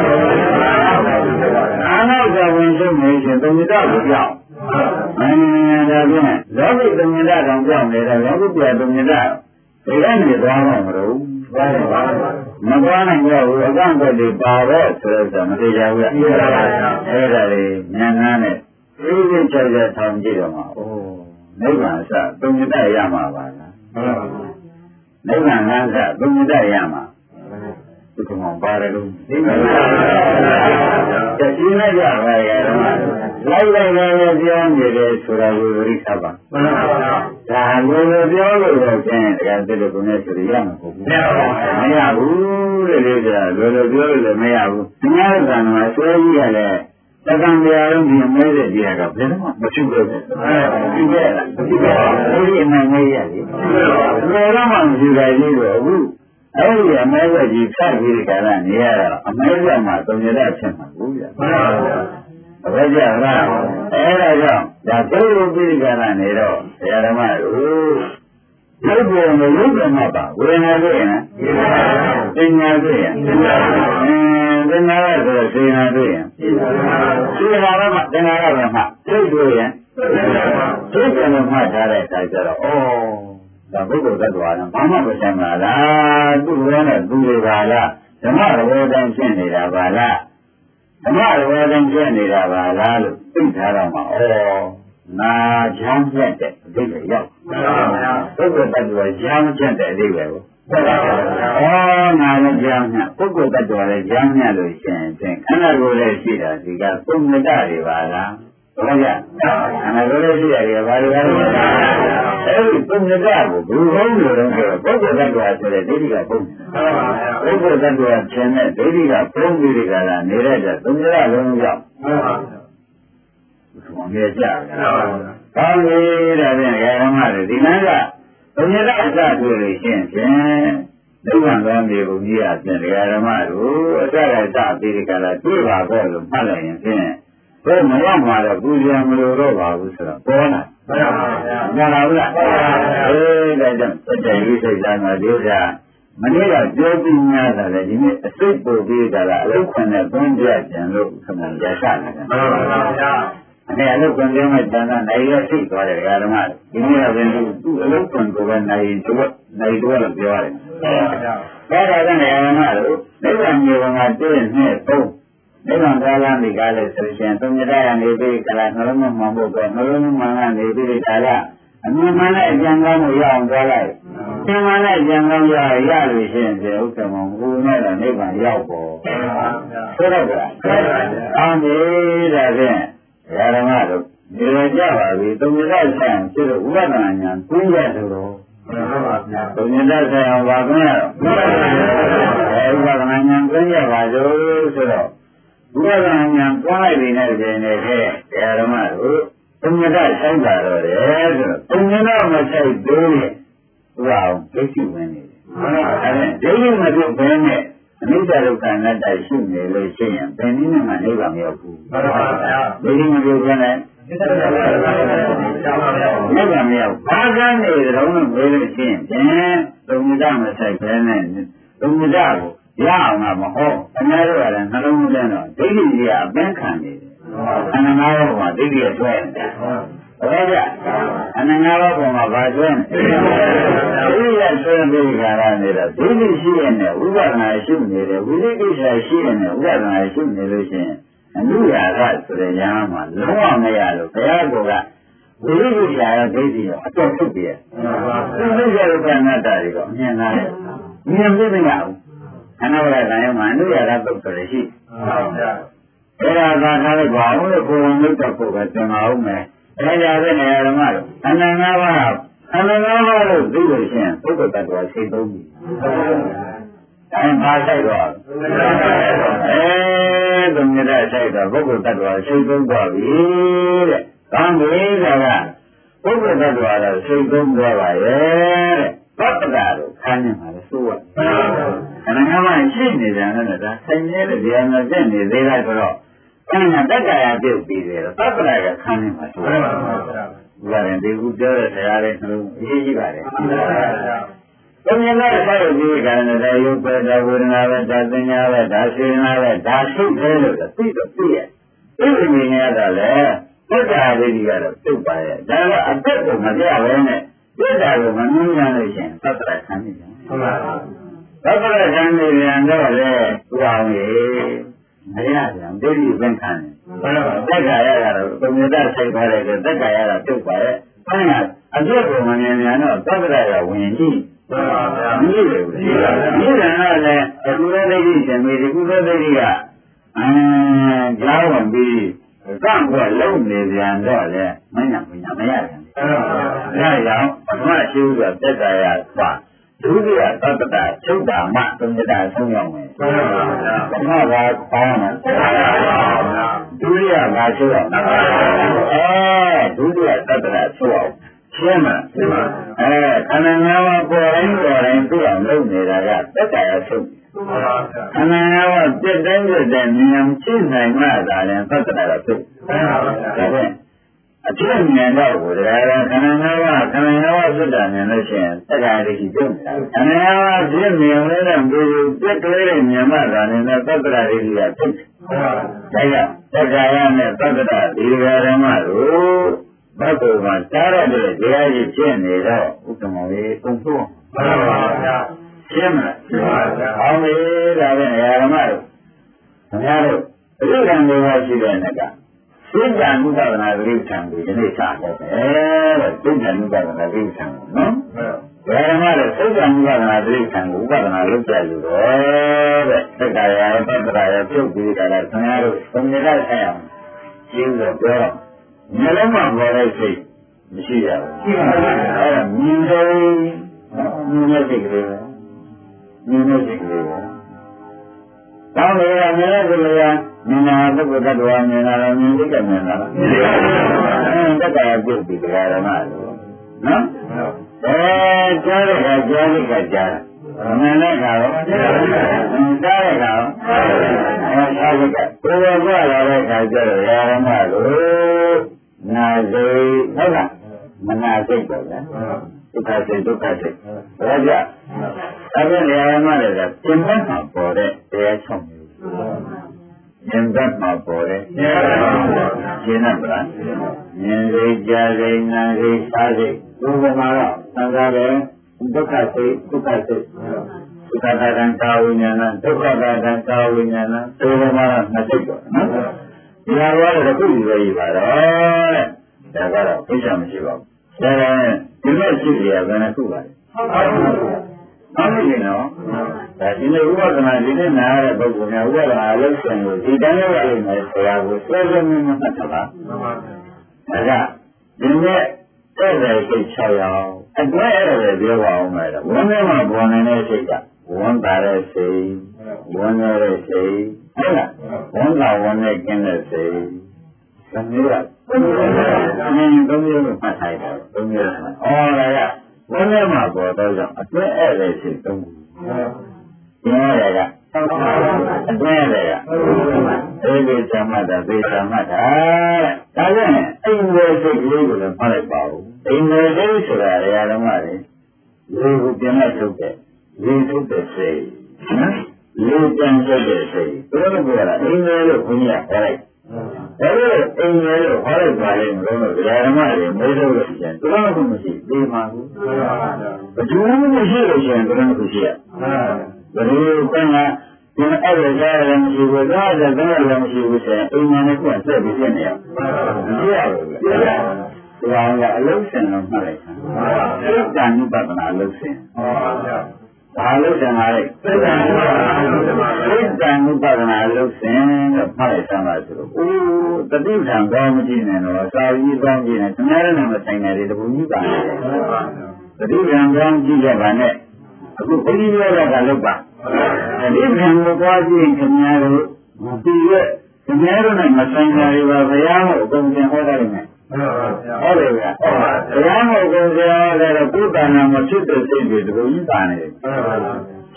တော့ကဝင်ကျုံနေရှင်သူမြင်တော့ကိုပြောင်းဒါဖြင့်လောကီသူမြင်တော့တောင်ပြောင်းနေတယ်လောကီပြသူမြင်တော့ဒီကနေသွားမှာမလို့မသွားနိုင်ကြဘူးအကန့်အသတ်တွေပါတော့ဆိုတော့မသေးကြဘူးလားအဲ့ဒါလေးဉာဏ်နာနဲ့ဒီလိုချက်ချက်ထောင်ကြည့်တော့မှာအိုးနိဗ္ဗာန်စသူမြတ်ရမှာပါလားနိဗ္ဗာန်စသူမြတ်ရမှာဒီကောင်ပါတယ်လို့ဒီမှာတတိယကြပါရဲ့ဓမ္မလိုက်လည်းပြောနေတယ်ဆိုတာကိုရိသပါဒါလိုပြောလို့တော့ကျင်းတယ်တကယ်လို့ကိုယ်နဲ့ဆိုရမှာပေါ့မရဘူးလေကလိုပြောလို့လည်းမရဘူးဒီမှာကမှဆွဲကြီးရလဲတက္ကံတရားလုံးဒီမဲတဲ့တရားကဘယ်တော့မှမဖြစ်ဘူးဒီကဲလားဒီကဲဒီအမှန်မဲရလေဘယ်တော့မှမဖြစ်ကြဘူးလို့အခုအဲ့ဒီအမဲပဲကြီးဖြတ်ပြီးဒီကရနေရတာအမဲရမှာတုံရတဲ့ဖြစ်မှာဘူးဗျာဘယ်ကြလားအဲ့ဒါကြောင့်ဒါသုတ်လို့ပြီးဒီကရနေတော့ဆရာဓမ္မတို့ရုပ်ပေါ်မှာရုပ်ကမှပါဝေဒနာတွေ့ရင်ပညာတွေ့ရင်ပညာရဆိုတော့စေနာတွေ့ရင်စေနာတော့မှပညာရပဲမှသိတွေ့ရင်သိတယ်လို့မှတ်ထားတဲ့အခါကျတော့ဩဒါပုဂ္ဂိုလ်သတ္တဝါကဘာမှမဆိုင်ပါလားသူ့ရောနဲ့သူတွေပါလားဓမ္မရဝေဒံဖြစ်နေတာပါလားဓမ္မရဝေဒံဖြစ်နေတာပါလားလို့သိထားတော့မှနာချမ်းပြတ်တဲ့အဓိပ္ပာယ်ရောက်ပုဂ္ဂိုလ်တ attva ချမ်းပြတ်တဲ့အဓိပ္ပာယ်ကိုနာလည်းချမ်းမြတ်ပုဂ္ဂိုလ်တ attva လည်းချမ်းမြတ်လို့ရှင်ဖြင့်ခန္ဓာကိုယ်လည်းရှိတာဒီကသုံးမတတွေပါလားဟုတ်ကြခန္ဓာကိုယ်လည်းရှိရတယ်ဘာလို့လဲအဲဒီသုံးမတကိုဘုဟုံးလို့တော့ဆိုတော့ပုဂ္ဂိုလ်တ attva ဆိုတဲ့ဒိဋ္ဌိကပုံပုဂ္ဂိုလ်တ attva ခြင်းနဲ့ဒိဋ္ဌိကပုံပြီးဒီကလာနေတဲ့ကြသုံးမတလုံးရောက်ဘုံရကြကောင်းပြီဒါဖြင့်ဓမ္မတွေဒီနာကဘုညတအစတွေ့လို့ရှင်းဖြင့်ဒုက္ခသောမြေဘုံကြီးအပြင်ဓမ္မတို့အစရစပြီးဒီကလာတွေ့ပါတော့လို့မှတ်လိုက်ရင်ဖြင့်ဘယ်မရောက်မှာတော့ပူဇော်မလို့တော့ပါဘူးဆိုတော့ပေါ်လာမှန်ပါဗျာမှန်ပါဘူးလားဒါကြောင့်စတဲ့ရေးစိတ်သားမှာဒီဥစ္စာမနေ့ကပြောပြီးများတာလေဒီနေ့အစိတ်ပို့ပြီးတာလားအလုခွန်နဲ့သွင်းပြပြန်လို့ခမရရှာတယ်မှန်ပါဗျာအဲ့အလုခွန်ကျင်းမဲ့တန်ခါနိုင်ရသိသွားတယ်ဓမ္မဒီနေ့ကလည်းသူ့အလုခွန်ကိုပဲနိုင်တော့လို့ပြောရတယ်အဲ့ဒါကလည်းဓမ္မတို့နိဗ္ဗာန်မြေပေါ်မှာတွေ့နဲ့သုံးနိဗ္ဗာန်ကာလမိကားလို့ဆိုရှင်သုံးရတဲ့နေပြီးကလာနှလုံးမှန်ဖို့ပဲနှလုံးမှန်ကနေပြီးဒါကအမြင်မှန်တဲ့အကျဉ်းကောင်းကိုရအောင်သွားလိုက်သင်္မာနဲ့အကျဉ်းကောင်းရလို့ရှိရင်ဒီဥစ္စာမှာဘုံနဲ့တော့နိဗ္ဗာန်ရောက်ပေါ်ဆိုတော့ကအောင်းပြီဒါဖြင့်ဓမ္မတို့ဒီလိုကြပါပြီသုံးရတဲ့ဆံဖြစ်လို့ဥပဒနာညာကျင်းရဆိုတော့သုံးရတဲ့ဆံအောင်ပါခွင့်ရတော့ဥပဒနာညာကျင်းရပါလို့ဆိုတော့ဥပဒနာညာပွားလိုက်ပြီနဲ့ဒီနေ့ထဲဓမ္မတို့သုံးရတဲ့ဆိုင်တာတော့တယ်ဆိုတော့သုံးရတဲ့မဆိုင်သေးရဲ့ဥပအောင်ဒိဋ္ဌိဝင်နေတယ်ဒိဋ္ဌိမဖြစ်ဘဲနဲ့အနိစ္စဒုက္ခအနတ္တရှိနေလို့ရှိရင်ဘယ်နည်းနဲ့မှနိဗ္ဗာန်မရောက်ဘူးမှန်ပါဗျာဒိဋ္ဌိမဖြစ်ဘဲနဲ့နိဗ္ဗာန်မရောက်ဘာကနေတုံးလို့ပြောလို့ရှိရင်သုံးရတဲ့မဆိုင်ဘဲနဲ့သုံးရတဲ့ကိုရအောင်ကမဟုတ်အများတို့ကလည်းနှလုံးသွင်းတော့ဒိဋ္ဌိကြီးကအပန်းခံနေတယ်အနန္တဘောမှာဒိဋ္ဌိအတွဲနေတယ်ဟုတ်ကဲ့အနန္တဘောပေါ်မှာဘာကျွမ်းဒိဋ္ဌိရဆွဲပြီးခါရနေတော့ဒိဋ္ဌိရှိရင်လည်းဥပဒနာရှိနေတယ်ဝိသိကိစ္စရှိရင်လည်းဥပဒနာရှိနေလို့ရှိရင်အနုရာဂဆိုတဲ့ညာမှာလုံးဝမရလို့ဘုရားကဝိသိကိစ္စရောဒိဋ္ဌိရောအတော့ထုတ်ပြည့်သူသိကြတဲ့ကဏ္ဍတာတွေတော့မြင်လာတယ်မြင်ပြီးမရဘူးအနုရာဂရောမှာအနုရာဂတုတ်ဆိုရရှိဟုတ်ပါဘူးဒါကသာထားလိုက်ပါဦးလို့ကိုယ်ဝင်လို့တော့ကိုယ်ပဲသင်ပါဦးမယ်ဒါကြတဲ့နေရာဓမ္မတို့အနန္တဘာလို့သိလို့ရှိရင်ပုဂ္ဂိုလ်တ attva ရှိသုံးပြီအဲဘာဆိုင်တော့သုံးရတဲ့ဆိုင်တော့ပုဂ္ဂိုလ်တ attva ရှိသုံးသွားပြီတဲ့ကောင်းပြီဒါကပုဂ္ဂိုလ်တ attva တော့ရှိသုံးသွားပါရဲ့တဲ့သတ္တတာတို့ခန်းနေမှာလဲဆိုအနန္တဘာရှိနေတယ်နော်ဒါဆိုင်နေတဲ့ဒီအမှပြည့်နေသေးတာဆိုတော့အဲ့ဒါတက္ကရာပြုတ်ပြီးတယ်သတ္တရာကခန်းနေမှာဆိုဘာလဲဒီကူပြောတဲ့တရားလေးနှလုံးအရေးကြီးပါတယ်ဘုရားကဆက်ရပြီးကြတယ်လေရုပ်ပဲဒါဝေဒနာပဲဒါသင်ညာပဲဒါစေနာပဲဒါဆုတ်တယ်လို့သိတော့သိရဲ့ဒီလိုမြင်ရတာလေသစ္စာလေးကြီးကတော့ပြုတ်ပါရဲ့ဒါကအသက်ကိုမပြဘဲနဲ့သစ္စာကိုမနှင်းရလို့ရှိရင်သတ္တရခံနေတယ်ဟုတ်ပါဘူးသတ္တရခံနေပြန်တော့လေသူအောင်ကြီးမရပြန်ဒိဋ္ဌိသင်္ခါရသက်္ကာရကတော့သုံးရတဲ့စိတ်ထားတဲ့သက်္ကာရတာပြုတ်ပါရဲ့အဲ့ဒါအပြည့်ကိုမမြင်မြန်တော့သတ္တရဝင်ကြည့်မြည်တယ်မြည်တယ်တော့လေအခုလည်းဒိဋ္ဌိရှင်ပြီဒီကုသဒိဋ္ဌိကကြားဝင်ပြီးကံကလုံးနေပြန်တော့လေမညာမညာမရပြန်ဒါကြောင့်ပထမရှိဘူးဆိုသက်္ကာရပါဒုတိယသတ္တတာချုပ်တာမှသုံးရတာဆုံးရောက်မယ်ပထမကပေါင်းတယ်ဒုတိယကချုပ်အောင်ဒုတိယသတ္တတာချုပ်အောင်ရှင်းမှာခန္ဓာငါးပါးပေါ်တိုင်းသူ့အောင်လုပ်နေတာကသက်္ကာရချုပ်ခန္ဓာငါးပါးပြည့်တိုင်းပြည့်တဲ့ဉာဏ်ရှိနိုင်မှသာလည်းသတ္တတာချုပ်ဒါပဲအကျဉ်းဉာဏ်တော့ဘုရားကခန္ဓာငါးပါးစွတ်တာဉာဏ်လို့ရှိရင်သက်္ကာရရှိပြုတ်နေတာခန္ဓာငါးပါးပြည့်မြင်လဲတဲ့ဘုရားပြည့်ကလေးတဲ့ဉာဏ်မှသာလည်းသတ္တရာရရှိတာချုပ်ဒါကြောင့်သက်္ကာရနဲ့သတ္တရာဒီဓမ္မတို့ဘတ်တော်မှာကြားရတဲ့တရားကြီးဖြစ်နေတော့ဥက္ကမောလေးပုံဖို့မှန်ပါဗျာရှင်းမလားရှင်းပါဗျာအောင်ပြီဒါပဲဓမ္မတို့ခင်ဗျားတို့အရိကံတွေရှိတဲ့နကသိဉာဏ်ဥပဒနာဂရိသံကိုဒီနေ့စဟောတယ်တဲ့သိဉာဏ်ဥပဒနာဂရိသံကိုနော်ဓမ္မတို့သိဉာဏ်ဥပဒနာဂရိသံကိုဥပဒနာလုပ်ကြလို့တော့တဲ့သက္ကာယပတ္တရာယပြုတ်ပြီးကြတာခင်ဗျားတို့သုံးရတဲ့ဆက်အောင်ရှင်းလို့ပြောတော့မျက်လုံးမှာပေါ်တဲ့စိတ်မရှိရဘူးရှိပါဘူးအဲ့ဒါမြင်တယ်မြင်တဲ့စိတ်ကလေးပဲမြင်တဲ့စိတ်ကလေးပဲတောင်းလို့ရမြင်တဲ့စိတ်ကလေးကမြင်တာပုဂ္ဂိုလ်တ attva မြင်တာလားမြင်တဲ့ကမြင်တာလားမြင်တဲ့ကတည်းကပြုတ်ပြီးတရားဓမ္မလို့နော်ကြားတဲ့ကကြားတဲ့ကကြားမြင်တဲ့ကတော့ကြားတဲ့ကတော့ကြားတဲ့ကဘယ်လိုကြလာတဲ့ခါကျတော့ဓမ္မလို့နာစိတ်ဟုတ်လားမနာစိတ်ပေါ့ဗျာဒုက္ခစိတ်ဘာကြအဲ့ဒီဓမ္မတွေကသင်္ဘတ်မှာပေါ်တဲ့တရားဆောင်မျိုးသင်္ဘတ်မှာပေါ်တဲ့ရှင်းတယ်ဗျာဉာဏ်စိတ်ကြားစိတ်နာစိတ်စားစိတ်ဒီမှာတော့သံဃာတွေဒုက္ခစိတ်ဒုက္ခစိတ်ဒုက္ခတာကာဝိညာဏဒုက္ခတာကာဝိညာဏဒီမှာတော့နှစ်စိတ်ပေါ့နော်ဒီဟာကတော့တစ်ခုပဲကြီးပါတော့တဲ့ဒါကတော့သိချင်မရှိပါဘူးဒါကဒီလိုရှိရဘယ်နှခုပါလဲဟုတ်ပါဘူးဟုတ်ပြီနော်ဒါဒီနေ့ဥပဒနာဒီနေ့နားရတဲ့ပုဂ္ဂိုလ်များဥပဒနာလို့ဆိုရင်ဒီတိုင်းရရမယ်ဆိုတာကိုစွဲစွဲမြင်မှတ်တာပါဒါကဒီနေ့တဲ့တဲ့စိတ်6ရောင်အတွဲအဲ့ဒါပြောပါအောင်မယ်ဝန်းထဲမှာပေါ်နေတဲ့စိတ်ကဝန်းတာတဲ့စိတ်ဝန်းနေတဲ့စိတ်ဟုတ်လားဝန်ကဝန်နဲ့ကျင်းတဲ့စိတ်သမီးကသုံးမျိုးကိုမှတ်ထားတယ်သုံးမျိုးမှာအော်လည်းဝန်ထဲမှာပေါ်တော့ကြောင့်အတွဲအဲ့တဲ့စိတ်သုံးခုကျင်းရတာအတွဲရတာသေသေချမ်းသာသေချမ်းသာဒါကြောင့်အိမ်ဝယ်စိတ်ကလေးကိုလည်းမှတ်လိုက်ပါဦးအိမ်ဝယ်စိတ်ဆိုတာဓမ္မတွေလူကိုပြန်လိုက်ထုတ်တဲ့လူထုတ်တဲ့စိတ်နော်လူပြန်ချက်တဲ့စိတ်ဘယ်လိုပြောလဲအင်းလေးလို့ခွင့်ရခေါ်လိုက်ဒါလို့အင်းလေးလို့ခေါ်လိုက်ပါလေမလို့ဓမ္မတွေမေးလို့ရှိရင်သူတို့ကမရှိသေးပါဘူးဘယ်သူမှမရှိလို့ရှိရင်သူတို့ကရှိရဘယ်လိုကံကဒီအဲ့ဒါကြားရမရှိဘူးဒါလည်းလည်းမရှိဘူးဆိုရင်အင်းလေးကဆက်ပြီးဖြစ်နေရမရှိရဘူးဒီကောင်ကအလုံးစင်တော့မှတ်လိုက်စိတ်တဏှုပဒနာအလုံးစင်ဘာလို့တန်ပါလဲစိတ်တဏှုပဒနာအလုံးစင်တော့မှတ်လိုက်သမ်းပါဆိုတော့အိုးတတိထံကောင်းမကြည့်နဲ့တော့စာကြီးကောင်းကြည့်နေခင်ဗျားလည်းမဆိုင်တယ်တပူကြီးပါတတိထံကောင်းကြည့်ရပါနဲ့အခုဘုရားပြောတာကလုပ်ပါတတိထံကိုသွားကြည့်ခင်ဗျားတို့ဒီရဲ့ခင်ဗျားတို့နဲ့မဆိုင်တာတွေပါဘုရားကိုအကုန်သင်ဟောတယ်နဲ့ဟုတ်တယ်ဗျာဘုရားကိုကိုယ်ကြောလည်းကုသနာမဖြစ်တဲ့စိတ်တွေတကူကြီးပါနေတယ်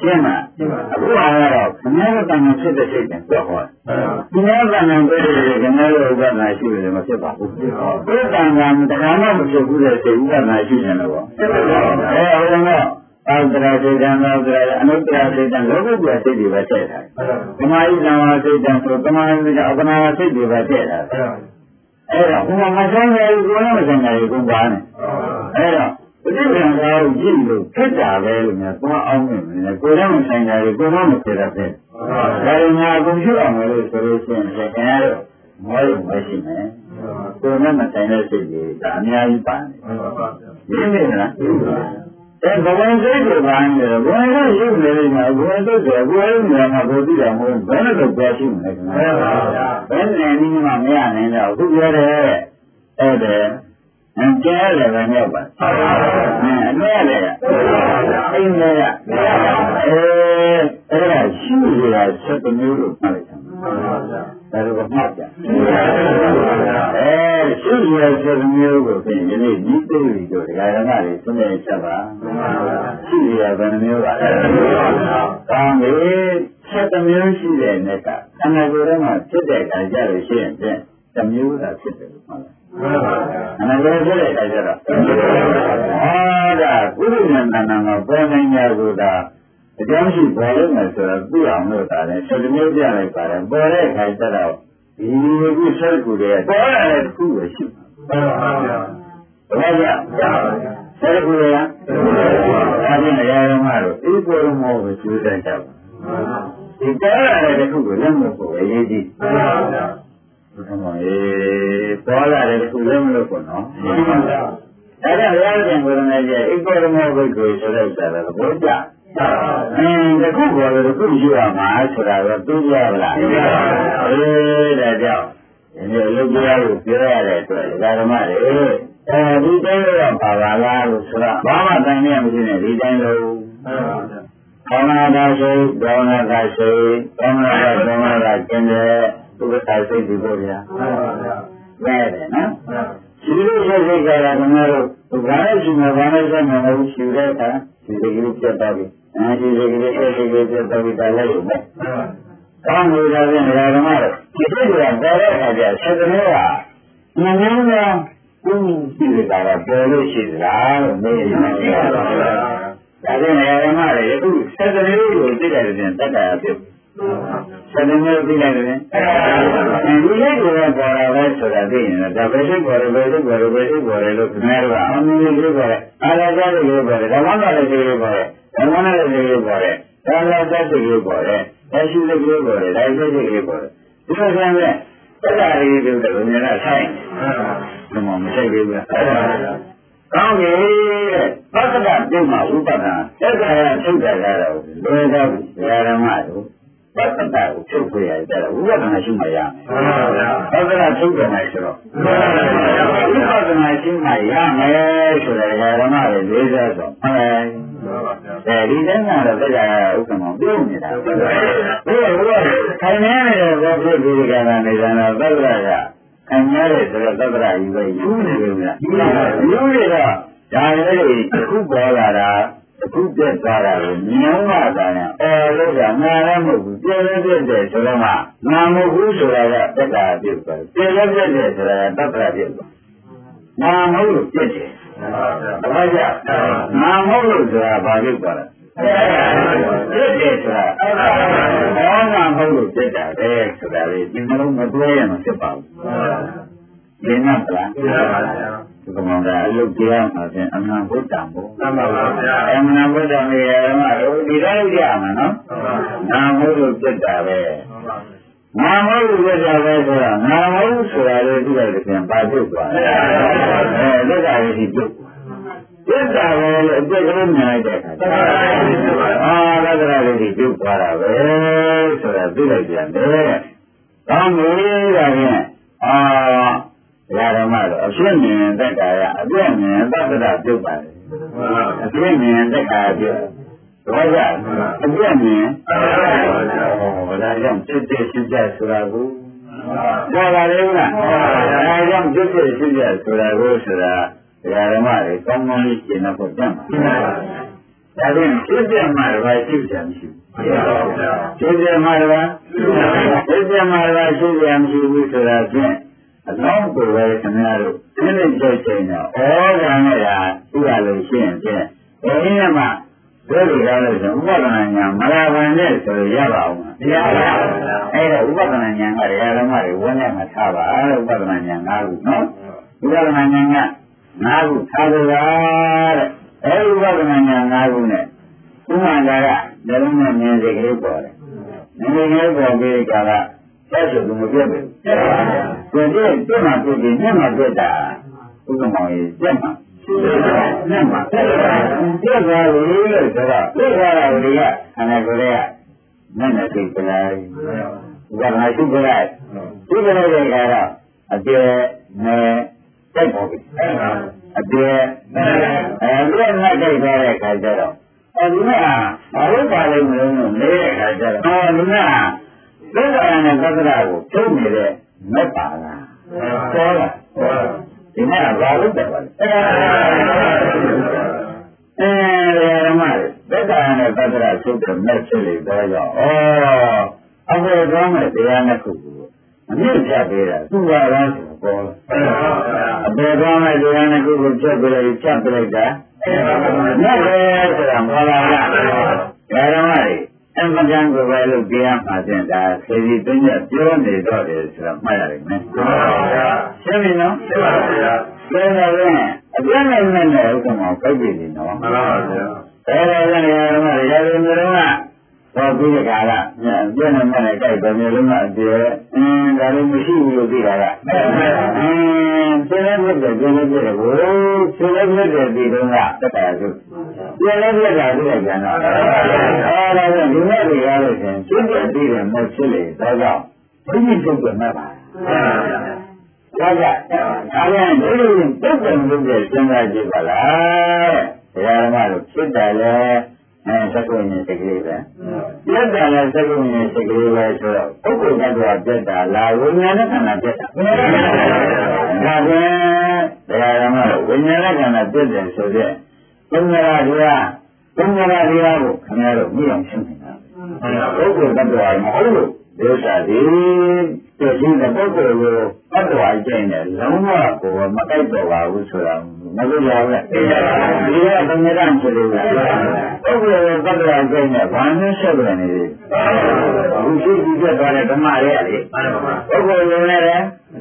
ရှင်းလားအခုကတော့ခဏတော့တန်ခါဖြစ်တဲ့စိတ်နဲ့ပြောဟောဒီနေ့ကလည်းပြောတယ်ခဏတော့ဥပဒနာရှိတယ်မဖြစ်ပါဘူးဒီတန်ခါတခါမှမဖြစ်ဘူးတဲ့စိတ်ဥပဒနာရှိနေတော့ဟုတ်ကဲ့အောက်တရားစိတ်တံအောက်တရားအနုတ္တရာစိတ်တံလောကုတ္တရာစိတ်တွေပဲထည့်ထားတယ်။ဓမ္မယိတံဝါစိတ်တံဆိုဓမ္မယိတံအပနာစိတ်တွေပဲထည့်ထားတယ်။အဲ့တော့ဘုရားမဆိုင်ရဘူးကိုယ်လည်းမဆိုင်ရဘူးကိုယ်ပါနေ။အဲ့တော့ဒီလိုမျိုးကိုကြည့်လို့ဖြစ်တာပဲလို့များသွားအောင်နေတယ်ကိုယ်လည်းမဆိုင်ရဘူးကိုယ်လည်းမဖြစ်တတ်ဘူး။ဒါရင်ငါအကုန်ရှိအောင်လို့ဆိုလို့ရှိရင်ခင်ဗျားတို့မောလို့မရှိမယ်။ကိုယ်နဲ့မဆိုင်တဲ့စိတ်တွေဒါအများကြီးပါနေ။ရင်းနေလား။ဘဝစိတ်ကိုပါနေတယ်ဘဝကရုပ်နေနေမှာဘဝစိတ်ကဘဝရုပ်နေမှာကိုသိတာမဟုတ်ဘယ်နဲ့တော့ကြားရှိမလဲခင်ဗျာဘယ်နဲ့နည်းမှမရနိုင်တော့အခုပြောတယ်အဲ့ဒါကျဲတယ်ပဲမြောက်ပါအမြဲတယ်အိမ်နဲ့အဲ့ဒါရှိရ7မျိုးလို့ပြောလိုက်တာဒါတော့မှတ်ကြရှိရ7မျိုးကိုပြင်ဒီနေ့ဒီသိပြီတို့ဒကာရမတွေသုံးနေချက်ပါရှိရဘယ်နှမျိုးပါလဲကောင်းပြီ7မျိုးရှိတဲ့နဲ့ကအနာဂတ်ထဲမှာဖြစ်တဲ့အခါကျလို့ရှိရင်တစ်မျိုးသာဖြစ်တယ်လို့မှတ်အနာဂတ်ဖြစ်တဲ့အခါကျတော့ဒါကုသဉာဏ်တဏ္ဍာမှာပေါ်နိုင်ကြလို့ဒါအကြောင်းရှိပေါ်လို့မယ်ဆိုတော့သိအောင်လို့ဒါလည်း7မျိုးပြလိုက်ပါတယ်ပေါ်တဲ့အခါကျတော့ဒီခုဆက်ကူတွေပေါ်ရတဲ့တစ်ခုပဲရှိတယ်ဟုတ်ပါဘူးဆက်ကူတွေကအဲဒီနေရာမှာတော့ဒီပေါ်လို့မဟုတ်ဘူးကျိုးတဲ့ကြောက်ဒီပေါ်ရတဲ့တစ်ခုကိုလည်းမဟုတ်ဘူးအရေးကြီးဘုရားပေါ်လာတဲ့တစ်ခုလည်းမလို့ပေါ့နော်ဒါကြောင့်ဘုရားရှင်ကိုယ်တော်နဲ့ဧကောရမောဘိက္ခုဆိုတဲ့ဥစ္စာကဘောကြတခုပေါ်လို့တခုရှိရမှာဆိုတာတော့သိကြပါလားဒါကြောင့်ဒီလိုလုပ်ပြရလို့ပြောရတဲ့အတွက်ဓမ္မတွေဒီတိုင်းတော့ပါပါလားလို့ဆိုတော့ဘာမှတိုင်ရမရှိနဲ့ဒီတိုင်းလို့ကောင်းလာတာဆိုကောင်းလာတာဆိုကောင်းလာတာကောင်းလာတာကျင်းတယ်သူကတိုင်စိတ်ဒီလိုဗျာလဲတယ်နော်ဒီလိုစိတ်ကလည်းခင်ဗျားတို့ဘာလို့ရှိမှာဘာလို့ဆက်မှာလို့ရှိတဲ့အခါဒီလိုကြီးပြတ်သွားပြီအဲဒီလိုကြီးပြတ်သွားပြီဒါလည်းလို့ပဲကောင်းလို့ဒါပြန်ဓမ္မတို့ဒီလိုကပေါ်တဲ့အခါကျ7မျိုးကငါမျိုးကကိုယ်ရှိတာကပေါ်လို့ရှိသလားလို့မေးနေတယ်ဒါပြန်ဓမ္မတွေအခု7မျိုးကိုသိတယ်ပြန်တတ်တာဖြစ်7မျိုးသိလိုက်တယ်ဒီလိုကိုပေါ်လာလဲဆိုတာသိရင်ဒါပဲရှိပေါ်တယ်ပဲရှိပေါ်တယ်ပဲရှိပေါ်တယ်လို့ခင်ဗျားတို့ကအမှန်ကြီးပြောတယ်အားလာကြလို့ပြောတယ်ဓမ္မကလည်းပြောတယ်ဓမ္မနဲ့လည်းပြောတယ်ဒါလည်းသက်သိပြောတယ်ဒါရှိလည်းပြောတယ်ဒါရှိလည်းပြောတယ်ဒီလိုဆိုရင်တက်တာလေးတို့လည်းမြင်လာဆိုင်ဘယ်မှာမဆိုင်ဘူးလားကောင်းပြီသက္ကတပြုတ်မှာဥပဒနာသက်သာရထုတ်တာကတော့လွယ်တော့ဓမ္မတို့သက္ကတကိုထုတ်ခွေရကြတော့ဥပဒနာရှိမှရမယ်သက္ကတထုတ်တယ်မယ်ဆိုတော့ဥပဒနာရှိမှရမယ်ဆိုတဲ့ဓမ္မတွေလေးစားဆိုဒီတိုင်းကတော့တရားဥက္ကမပြုတ်နေတာဘုရားခိုင်နေတဲ့ဘောဖြစ်ဒီကံနေတာတော့သက္ကတကခံရတဲ့ဆိုတော့သက္ကတကြီးပဲယူနေတယ်ဗျာယူနေတော့ဒါလည်းအခုပေါ်လာတာအခုပြတ်သွားတာကိုမြင်မှသာရင်လို့ကငါလည်းမဟုတ်ဘူးပြည့်လည်းပြည့်တယ်ဆိုတော့မှငါမဟုတ်ဘူးဆိုတာကတက္ကရာပြုတ်သွားပြည့်လည်းပြည့်တယ်ဆိုတာကတက္ကရာပြုတ်သွားငါမဟုတ်လို့ပြည့်တယ်ဘာကြောင့်ငါမဟုတ်လို့ဆိုတာဘာဖြစ်သွားလဲပြည့်တယ်ဆိုတာဘာမှမဟုတ်လို့ပြည့်တာပဲဆိုတာလေဒီနှလုံးမတွဲရမှာဖြစ်ပါဘူးဒီနတ်လားဒီကောင်ကအလုပ်တရားမှာဖြင့်အမှန်ဘုဒ္ဓံဘုရားမှန်ပါဗျာအမှန်ဘုဒ္ဓံရဲ့ဓမ္မတို့ဒီတိုင်းကြမှာနော်နာမလို့ပြတ်တာပဲနာမလို့ပြတ်တာပဲဆိုတော့နာမလို့ဆိုတာလေးဒီလိုက်ပြန်ပါပြုတ်သွားတယ်လောကကြီးဒီပြုတ်ပြတ်တာပဲလို့အပြည့်ကလေးမြင်လိုက်တဲ့အခါလောကကြီးဒီပြုတ်သွားတာပဲဆိုတာသိလိုက်ပြန်တယ်ကောင်းပြီဒါဖြင့်ဓမ္မတော့အဖြစ်မြင်သက်တာရအပြည့်မြင်သက္ကတာပြုတ်ပါတယ်အပြည့်မြင်သက်တာပြုတ်ဘာကြောင့်အပြည့်မြင်ဒါကြောင့်ဖြစ်တဲ့ရှိကြဆိုတာကိုဒါပါလေလားဒါကြောင့်ဖြစ်တဲ့ရှိကြဆိုတာကိုဆိုတာဓမ္မတွေကောင်းကောင်းလေးရှင်းတော့ကြမ်းပါဒါဖြင့်ဖြစ်ပြမှာတော့ရှိကြမရှိဘူးဖြစ်ပြမှာတော့ဖြစ်ပြမှာတော့ရှိကြမရှိဘူးဆိုတာဖြင့်အလုံးကိုပဲခင်ဗျားတို့ဒီနေ့ကြိတ်ချိန်တော့ဩဇာနဲ့ရာဥရလို့ရှိရင်ဖြင့်ဒီနေ့မှတို့တွေကားလို့ဆိုဥပဒနာညာမလာဘန်နဲ့ဆိုရပါအောင်မရပါဘူးအဲ့တော့ဥပဒနာညာကတရားဓမ္မတွေဝန်းထဲမှာထားပါလို့ဥပဒနာညာ၅ခုနော်ဥပဒနာညာက၅ခုထားကြပါတဲ့အဲ့ဒီဥပဒနာညာ၅ခုနဲ့ဥမာကလည်းလုံးနဲ့မြင်စိတ်ကလေးပေါ်တယ်မြင်စိတ်ကလေးပေါ်ပြီးကလာဆက်စုံမပြတ်ဘူးဒီပြတ်မှပြတ်ပြီးညမှပြတ်တာဥပမာကြီးပြတ်မှညမှပြတ်သွားပြီလို့ဆိုတော့ပြတ်သွားတာတွေကအနေကိုယ်ကမျက်နှာသိပလာဥပမာရှိပလာဒီကလေးတွေကတော့အပြည့်နဲ့တိုက်ပေါ်ပြီအပြည့်ပြည့်နဲ့တိုက်သွားတဲ့အခါကျတော့ဒီကဘာလို့ပါလိမ့်မလို့နေတဲ့အခါကျတော့ဒီကဒုက္ခနဲ့သက္ကရာကိုဖြုတ်နေတဲ့မက်ပါလားပေါ်လားဒီမှာဘာလို့တက်ပါလဲဓမ္မတွေဒုက္ခနဲ့သက္ကရာဖြုတ်တဲ့မက်ဖြစ်လေတော့ကြောင့်အခုတော့မဲ့တရားနှစ်ခုကိုအမြင့်ချပေးတာသူ့ဘာလားဆိုပေါ်အပေတော့မဲ့တရားနှစ်ခုကိုချက်ပြလိုက်ချက်ပြလိုက်တာမြတ်ပဲဆိုတာမဟုတ်လားဓမ္မတွေအမှန်တန်ကိုပဲလို့တရားမှာသင်တာသေစီသိညပြောနေတော့တယ်ဆိုတာမှတ်ရလိမ့်မယ်။ဟုတ်ပါဗျာ။ရှင်းပြီနော်။ရှင်းပါဗျာ။ဒါနဲ့လည်းအပြည့်နဲ့နဲ့ဥက္ကမောပြည့်ပြီနော်။မှန်ပါဗျာ။ဒါလည်းလည်းဓမ္မတွေရာဇဝင်မျိုးကဘောပြီးတဲ့ကာလပြည့်နဲ့နဲ့ကြိုက်တယ်မျိုးလုံးကအပြည့်ဒါလည်းမရှိဘူးလို့သိတာကဆင်းရဲမြတ်တဲ့ကျင်းတဲ့ကိုဆင်းရဲမြတ်တဲ့ဒီတုန်းကတက်တာစုကျင်းတဲ့မြတ်တာသိလိုက်ကြတော့ဒါကြောင့်ဒီမြတ်တွေရလို့ရှင်ကျင်းတဲ့ပြီးတဲ့မြတ်ဖြစ်လေဒါကြောင့်ဘုရားချုပ်ပြမှာပါဒါကြောင့်အားလုံးဒီလိုတုတ်တယ်လို့စဉ်းစားကြည့်ပါလားတရားဓမ္မတို့ဖြစ်တယ်လေသက္ကုဉ္ဉ္စိတ်ကလေးပဲပြတ်တာလည်းသက္ကုဉ္ဉ္စိတ်ကလေးပဲဆိုတော့ပုဂ္ဂိုလ်တ attva ပြတ်တာလားဝိညာဉ်နဲ့ခန္ဓာပြတ်တာဒါပြန်တရားဓမ္မဝိညာဉ်နဲ့ခန္ဓာပြတ်တယ်ဆိုတဲ့ဘုရားတရားကိုခင်ဗျားတို့မြင်အောင်ရှင်းနေတာပုဂ္ဂိုလ်တ attva မဟုတ်လို့ဒုစရသည်ပြည့်စုံတဲ့ပုဂ္ဂိုလ်ကိုတ attva ကျင့်တယ်လုံးဝကိုမတိုက်တော့ပါဘူးဆိုတာမလို့ရဘူးလေဒီကဘုရားဖြစ်လို့ပုဂ္ဂိုလ်ရဲ့တ attva ကျင့်တဲ့ဘာနဲ့ဆက်ပြန်နေလဲဘုရှိကြည့်ပြသွားတဲ့ဓမ္မရဲ့လေပုဂ္ဂိုလ်လုံးနဲ့တ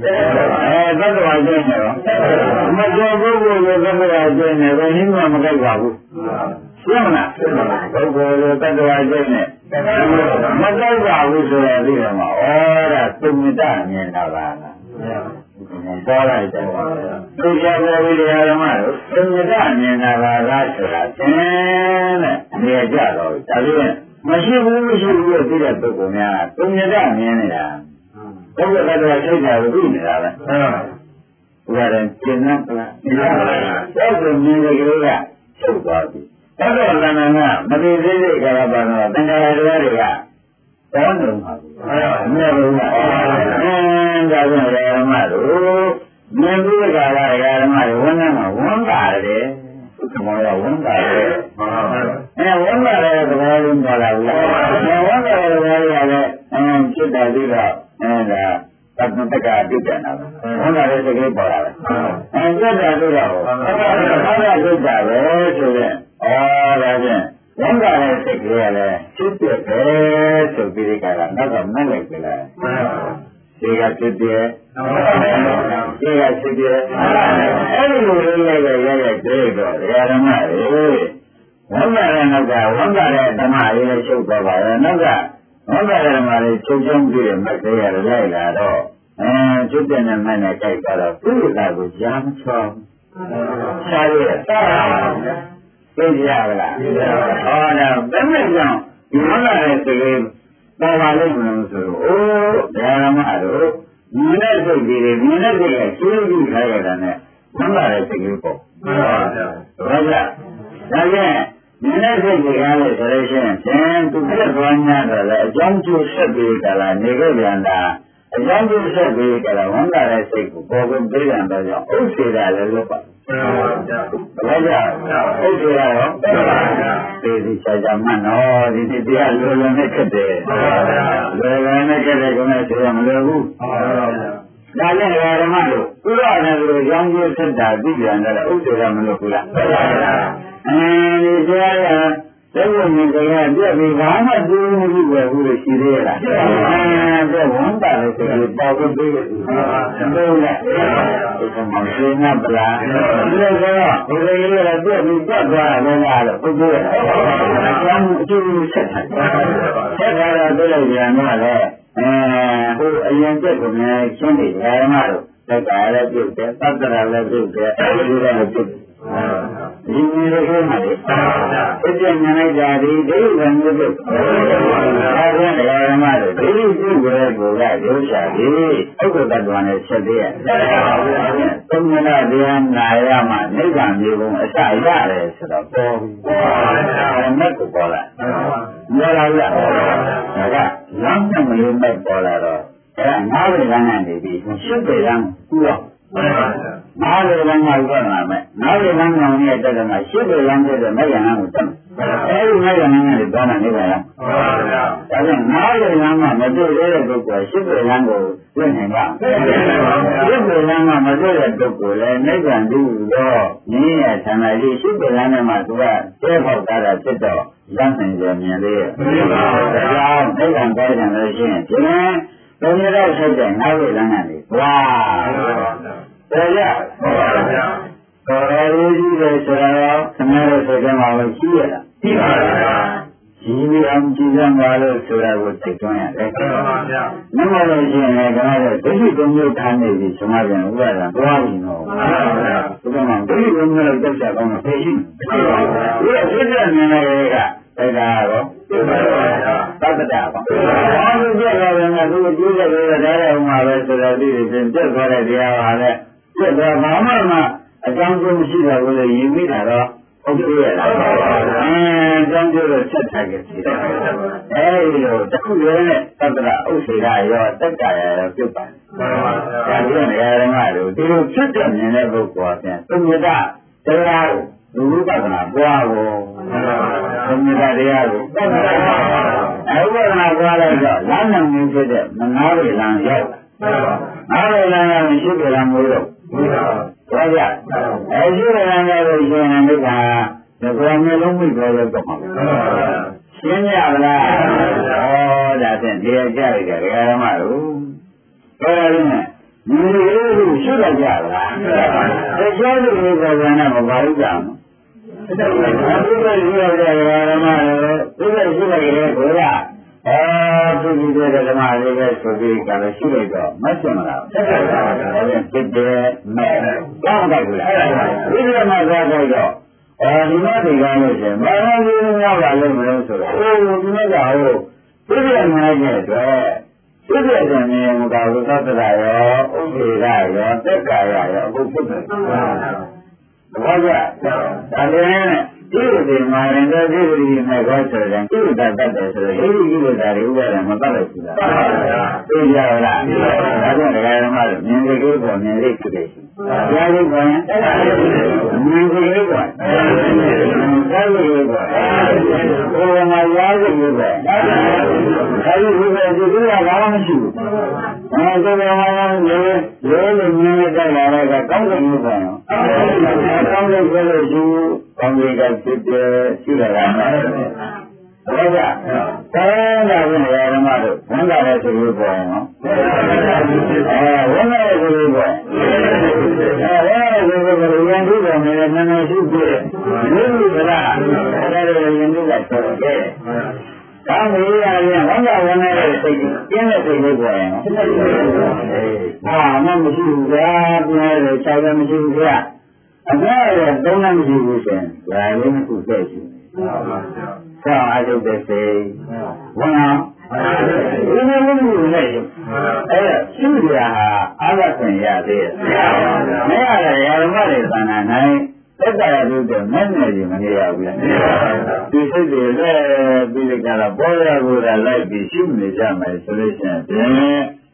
attva ကျင့်တယ်မကျော်ပုဂ္ဂိုလ်ရဲ့တ attva ကျင့်တယ်ဘယ်နည်းမှမကိုက်ပါဘူးရှင်းမလားပုဂ္ဂိုလ်ရဲ့တ attva ကျင့်တယ်မကိုက်ပါဘူးဆိုတော့ဒီမှာဒါသုမတမြင်တာပါလားပေါ်လိုက်တယ်သူပြောပြီးတရားဓမ္မတို့သုမတမြင်တာပါလားဆိုတာသင်တဲ့နေကြတော့ဒါဖြင့်မရှိဘူးလို့သိတဲ့ပုဂ္ဂိုလ်များသုမတမြင်နေတာဘုရားကတော့စိတ်ဓာတ်ကိုသိနေတာပဲဘုရားရင်ကျင့်နာပါလားသိပါပါလားသောက်မြင်တဲ့ကလေးကချုပ်သွားပြီသတ္တဝါကမသိသေးတဲ့ကာလပါတော့သင်္ခါရတရားတွေကတောင်းနေမှာဘူးမြတ်ဘုရားဒါကြောင့်ဓမ္မတို့မြင်ပြီးကြတာဓမ္မတွေဝန်းထဲမှာဝန်တာတယ်ဘုရားဝန်တာတယ်ဝန်တာတဲ့သဘောလုံးပေါ်လာဘူးဝန်တာတဲ့သဘောရလည်းဖြစ်တယ်ပြီးတော့ဒါသတ္တတကအပြည့်တယ်နော်ဝန်တာတဲ့စိတ်ကလေးပေါ်လာတယ်ပြတ်တာလို့တော့ဘာသာပြတ်တာပဲဆိုတဲ့ဒါဖြင့်ဝန်တာတဲ့စိတ်ကလေးကလည်းဖြစ်ပြတယ်ဆိုပြီးကြတာနောက်ကမက်လိုက်ကြလားဒီကဖြစ်တယ်ဒီကဖြစ်တယ်အဲ့ဒီလိုလေးလိုက်ရတဲ့ပြေတော့ဓမ္မတွေဝန်တာတဲ့နောက်ကဝန်တာတဲ့ဓမ္မလေးလည်းချုပ်သွားပါရဲ့နောက်ကဝန်တာတဲ့ဓမ္မလေးချုပ်ချုံပြီးတဲ့မက်သေးရလိုက်လာတော့ချုပ်တဲ့နဲ့မနဲ့ကြိုက်တော့သူ့လာကိုကြားမချောရှားရသိကြရလားဒါဘယ်နဲ့ကြောင့်ဒီဝန်တာတဲ့စိတ်လေးပေါ်ပါလိမ့်မလို့ဆိုတော့ဓမ္မတို့မြင်တဲ့စိတ်ကြီးတွေမြင်တဲ့စိတ်ကရှင်းပြီးထားရတာနဲ့မှန်ပါတဲ့စိတ်ကြီးပေါ့မှန်ပါဗျာဟုတ်ကဲ့ဒါကြောင့်မြင်တဲ့စိတ်ကြီးကားလို့ဆိုလို့ရှိရင်သူပြတ်သွား냐တော့လေအကြောင်းကျိုးဆက်ပြီးကြလားနေခဲ့ပြန်တာအကြောင်းကျဆက်ပြီးကြတော့ဝန်တာတဲ့စိတ်ကိုပေါ်ကုန်ပြေးတယ်တော့ကြောင့်ဥစ္စေတာလည်းလွတ်ပါဘာကြောင့်ဥစ္စေတာရောသေဒီချာချာမှတ်တော့ဒီတရားလွယ်လွယ်နဲ့ခက်တယ်လွယ်လွယ်နဲ့ခက်တယ်ကမှဆိုရမလွယ်ဘူးဒါလည်းဓမ္မတို့သူရနဲ့သူရောင်းကျိုးဆက်တာသိပြန်တယ်ဥစ္စေတာမလွတ်ဘူးလားဒီတရားကတဲ့ဘုံမြင်ကြရပြက်ပြီးဘာမှကျိုးမပြုတ်ဘူးလို့ရှိသေးလားတဲ့ဝန်တာလည်းဆိုပြီးပေါ်ကုန်ပြေးတယ်ဟုတ်လားဒီကောင်ရှင်းနာပလားဒီလိုကတော့ဘုရားကြီးကပြက်ပြီးပြတ်သွားတယ်လားလို့ပုဂ္ဂိုလ်ရဲ့အကြောင်းအကျိုးဆက်တာဆက်တာတော့တွေ့လို့ပြန်တော့လေဟိုအရင်ပြက်ကိုလည်းရှင်းတယ်ဓမ္မတို့သက္ကာလည်းပြုတ်တယ်သတ္တရာလည်းပြုတ်တယ်အဲဒီလိုလည်းပြုတ်ဒီလိုကိုမှလည်းအကျဉ်းဉာဏ်လိုက်တာဒီဒိဋ္ဌိကမျိုးပြုတ်အဲဒီဓမ္မတို့ဒိဋ္ဌိပြုတ်ကြတဲ့ကိုကရုပ်ရှာပြီးဥက္ကဋ္ဌတော်နဲ့ဆက်သေးရဲ့သုံးမနာတရားနာရမှနိဗ္ဗာန်မျိုးကုန်အစရတယ်ဆိုတော့ပေါ်ဘူးမဲ့ကိုပေါ်လာပြောလာလားဒါကလမ်းနဲ့မလို့မဲ့ပေါ်လာတော့အဲငါးပေလမ်းကနေပြီးရှစ်ပေလမ်းကူတော့ငါးပေလမ်းမှာပြောမှာမဲ့ငါးပေလမ်းကောင်ရဲ့တက္ကမရှစ်ပေလမ်းတဲ့မဲ့ရဟန်းကိုတတ်အဲဒီမဲ့ရဟန်းကနေသွားမှနေပါလားဒါကြောင့်ငါးပေလမ်းမှာမတွေ့ရတဲ့ပုဂ္ဂိုလ်ရှစ်ပေလမ်းကိုသိနိုင်ပါရှစ်ပေလမ်းမှာမတွေ့တဲ့ပုဂ္ဂိုလ်လည်းနိဗ္ဗာန်တူတော့နည်းရဆန္ဒကြီးရှစ်ပေလမ်းနဲ့မှသူကတဲပေါက်တာဖြစ်တော့လမ်းနိုင်ကြမြင်သေးရဲ့ဒါကြောင့်နိဗ္ဗာန်ကိုကြံလို့ရှိရင်ဒီဘယ်လိုလဲဆက်တဲ့ငါးပေလမ်းကနေဝါတော်ရတော်ရည်ကြီးတယ်ဆိုတော့ခဏလို့ဆိုကြမှာလို့ရှိရလားရှိပါဗျာကြီးပြီးအောင်ကြည့်စမ်းပါလို့ဆိုတာကိုသိသွင်းရတယ်မှန်ပါဗျာနမလို့ရှိရင်လည်းဒါကတော့ဒိဋ္ဌိကုံမျိုးထားနေပြီကျွန်မပြန်ဥပဒါသွားပြီနော်မှန်ပါဗျာဘုရားမှာဒိဋ္ဌိကုံမျိုးတက်ချကောင်းတော့သိရှိမှန်ပါဗျာဒီအဖြစ်နဲ့နေနေကဒါကတော့သတ္တတာပါဘာလို့ပြရလဲကသူကြည့်ရတယ်ဒါလည်းဥမာပဲဆိုတော့ဒီပြင်ပြတ်သွားတဲ့တရားပါလေပြတ်သွားဘာမှအကြောင်းကျိုးမရှိတာကိုလည်းယူမိတာတော့ဟုတ်ပြီလားအကြောင်းကျိုးတော့ဆက်ထားကြစီတယ်အဲဒီလိုတစ်ခုရဲနဲ့သတ္တရာဥစ္စေရာရောတက္ကရာရောပြုတ်ပါတယ်ဒါပြောနေရဓမ္မတို့ဒီလိုဖြစ်တဲ့မြင်တဲ့ပုဂ္ဂိုလ်အပြင်သုညတတရားကိုလူဥပဒနာပွားဖို့သုညတတရားကိုဥပဒနာပွားလိုက်တော့လမ်းနိုင်နေဖြစ်တဲ့မနာရလမ်းရောက်နာရလမ်းကမရှိကြလားမို့လို့ဟုတ်ကြအဲဒီလမ်းရလို့ရှင်နေကဒီကောမျိုးလုံးမိတော်ရောက်တော့မှာရှင်းရပါလားဩဒါဖြင့်တရားကြရကြတယ်ဓမ္မတို့ဟောရတယ်ဒီလိုရှိတော့ကြလားတရားလူတွေကဘာနဲ့မပါဘူးကြမှာဒီလိုရှိတော့ကြတယ်ဓမ္မတို့ဒီလိုရှိတော့ကြတယ်ကိုကသူဒီတဲ့ဓမ္မလေးပဲဆိုပြီးကြတယ်ရှိလိုက်တော့မဆွမ်းလားဖြစ်တယ်မဲ့ကောင်းတယ်လားဒီလိုမှသွားတော့ဒီမှာဒီကားလို့ရှင်ဘာလို့ဒီလိုရောက်လာလို့မလို့ဆိုတော့ဒီမှာကဟိုဒီလိုမှရဲ့အတွက်ဒီလိုဆိုရင်ဘုရားသတ္တရာရောဥပ္ပေရရောတက္ကာရရောအခုဖြစ်တယ်ဘာကြဒါလည်းဒီလိုဒီမှာရင်တော့ဒီလိုဒီမဲ့ကောဆိုရင်ဒီလိုတတ်တယ်ဆိုရင်ဒီလိုဒါတွေဥပဒေမတတ်လို့ရှိတာသိကြလားဒါကြောင့်တရားဓမ္မတွေမြင်ကြလို့ပေါ်မြင်လေးဖြစ်တယ်ကြားလို့ပေါ်ရင်မြင်ကြလို့ပေါ်ကြားလို့ပေါ်ဘုရားမှာရားလို့ပေါ်အဲဒီဘုရားဒီလိုကဘာမှမရှိဘူးအဲဒီဘုရားမှာလေးလေးမြင်တဲ့လာတော့ကောင်းတယ်လို့ပေါ်ရောကောင်းတယ်ဆိုလို့ရှိကောင်းတယ်ကဖြစ်တယ်ရှိလာတာဟုတ်ကဲ့ဆောင်းတာပြင်ဓမ္မတို့ဝန်တာလည်းဆိုလို့ပေါ်နော်ဝန်တာလည်းဆိုလို့ပေါ်ရင်ဒီကောင်နဲ့နည်းနည်းရှိပြည့်ဒီလိုကလားအဲ့ဒါလည်းရင်တို့ကဆိုတယ်ကောင်းပြီရရင်ဝန်တာဝန်နဲ့စိတ်ကျင်းတဲ့စိတ်လေးပေါ်ရင်မရှိဘူးဗျာပြဲတယ်ခြေလည်းမရှိဘူးဗျာအများရဲ့သုံးလည်းမရှိဘူးရှင်ဒါလည်းတစ်ခုသိရှိဆောင်းအထုတ်တဲ့စိတ်ဝန်အောင်ဒီလိုမျိုးနဲ့အဲ့ဒါရှိကြဟာအားရခွင့်ရသေးရဲ့မရတဲ့ဓမ္မတွေသဏ္ဍာန်နိုင်သက်သာရလို့တဲ့မဲ့နေရင်မရဘူးဒီစိတ်တွေလည်းပြီးကြတော့ပေါ်ရဖို့လိုက်ပြီးရှိနေကြမယ်ဆိုလို့ရှိရင်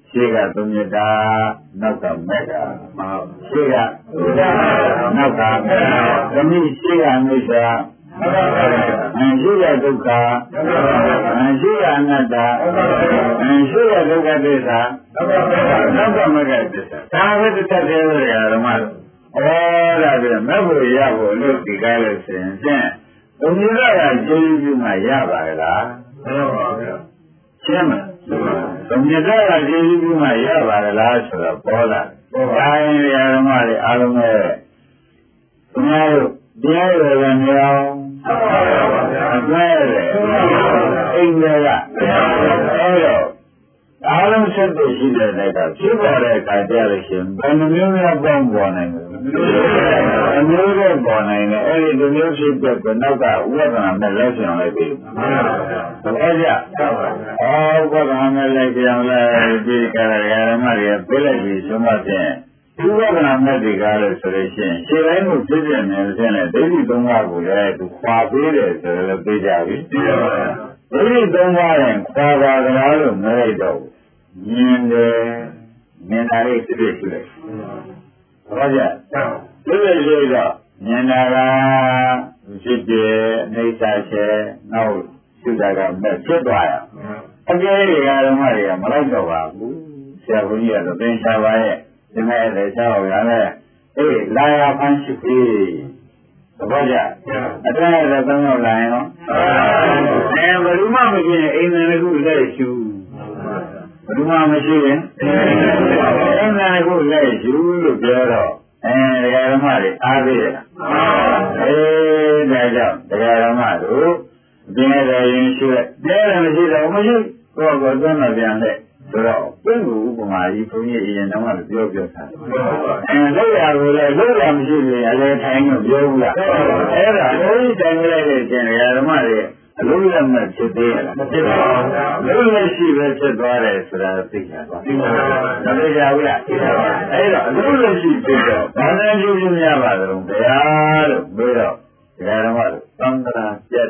ရှိကသုံးမြတ်တာနောက်ကမက်ကရှိကနောက်ကသမီးရှိကမိစ္ဆာရှိကဒုက္ခရှိကအနတ္တရှိကဒုက္ခသစ္စာနောက်ကမက်ကသစ္စာဒါပဲတစ်သက်တည်းလို့ဓမ္မတို့ဒါပြန်မက်ဖို့ရဖို့လို့ဒီကားလို့ဆိုရင်ဖြင့်ဘုရားကကျေးဇူးမှရပါလားရှင်းမလားဘုရားကကျေးဇူးမှရပါလားဆိုတော့ပေါ်လာဒါရင်ဓမ္မတွေအားလုံးပဲဘုရားတို့တရားရယ်လည်းမရအောင်အကျဲတယ်အိမ်တွေကအဲ့တော့အားလုံးဆက်ပြီးရှိတဲ့အခါဖြစ်ပေါ်တဲ့အခါကြလို့ရှိရင်ဘယ်နှမျိုးများပေါင်းပေါ်နိုင်လဲအမျိုးတွေပေါ်နိုင်တယ်အဲ့ဒီတစ်မျိုးဖြစ်တဲ့ကနောက်ကဥပဒနာနဲ့လက်ဆောင်လိုက်ပြီဟုတ်ကြအော်ဥပဒနာနဲ့လက်ဆောင်လိုက်ဒီကရဓမ္မတွေပြလိုက်ပြီးဆုံးမဖြင့်ဥပဒနာနဲ့ဒီကားလို့ဆိုလို့ရှိရင်ခြေတိုင်းကိုဖြစ်ပြနေတယ်ဆိုရင်ဒိဋ္ဌိသုံးပါးကိုလည်းသူခွာပေးတယ်ဆိုတော့သိကြပြီဒိဋ္ဌိသုံးပါးရင်ခွာပါကြလားလို့မလိုက်တော့မြင်တယ်မြင်တာလေးဖြစ်ဖြစ်ရှိတယ်ဟုတ်ကြဖြစ်ဖြစ်ရှိတော့မြင်တာကဖြစ်တယ်အိဋ္ဌာချေနောက်ရှိတာကမဲ့ဖြစ်သွားရအကယ်၍ဓမ္မတွေကမလိုက်တော့ပါဘူးဆရာဘုန်းကြီးကတော့သင်္ချာပါရဲ့ဒီမဲ့လည်းချောက်ရမယ်လာရဖန်ရှိပြီသဘောကျအတန်းရတဲ့သုံးယောက်လာရင်ရောဘယ်သူမှမဖြစ်ရင်အိမ်နယ်ခုလက်ရှူဘယ်သူမှမရှိရင်အိမ်နယ်ခုလက်ရှူလို့ပြောတော့တရားဓမ္မတွေအားသေးတယ်ဒါကြောင့်တရားဓမ္မတို့ပြင်းရရင်ရှူလိုက်တယ်မရှိတော့မရှိတော့ကိုသွန်းမပြန်တဲ့ဆိုတော့ပြင်းကိုဥပမာကြီးဘုန်းကြီးအရင်တော့ပြောထားလောက်ရကိုလည်းလောက်ရမရှိရင်အလဲထိုင်လို့ပြောဘူးလားအဲ့ဒါဘုန်းကြီးတိုင်လိုက်တဲ့ကျင်ဓမ္မတွေအလုံးလက်မဲ့ဖြစ်သေးရလားမဖြစ်ပါဘူးလုံးလက်ရှိပဲဖြစ်သွားတယ်ဆိုတာသိတာပါသိပါဘူးမသိကြဘူးလားအဲ့တော့အလုံးလက်ရှိဖြစ်တော့ဘာနဲ့ကျိုးကျများပါတော့ဘုရားလို့ပြောတော့ဓမ္မတို့သံဃာပြတ်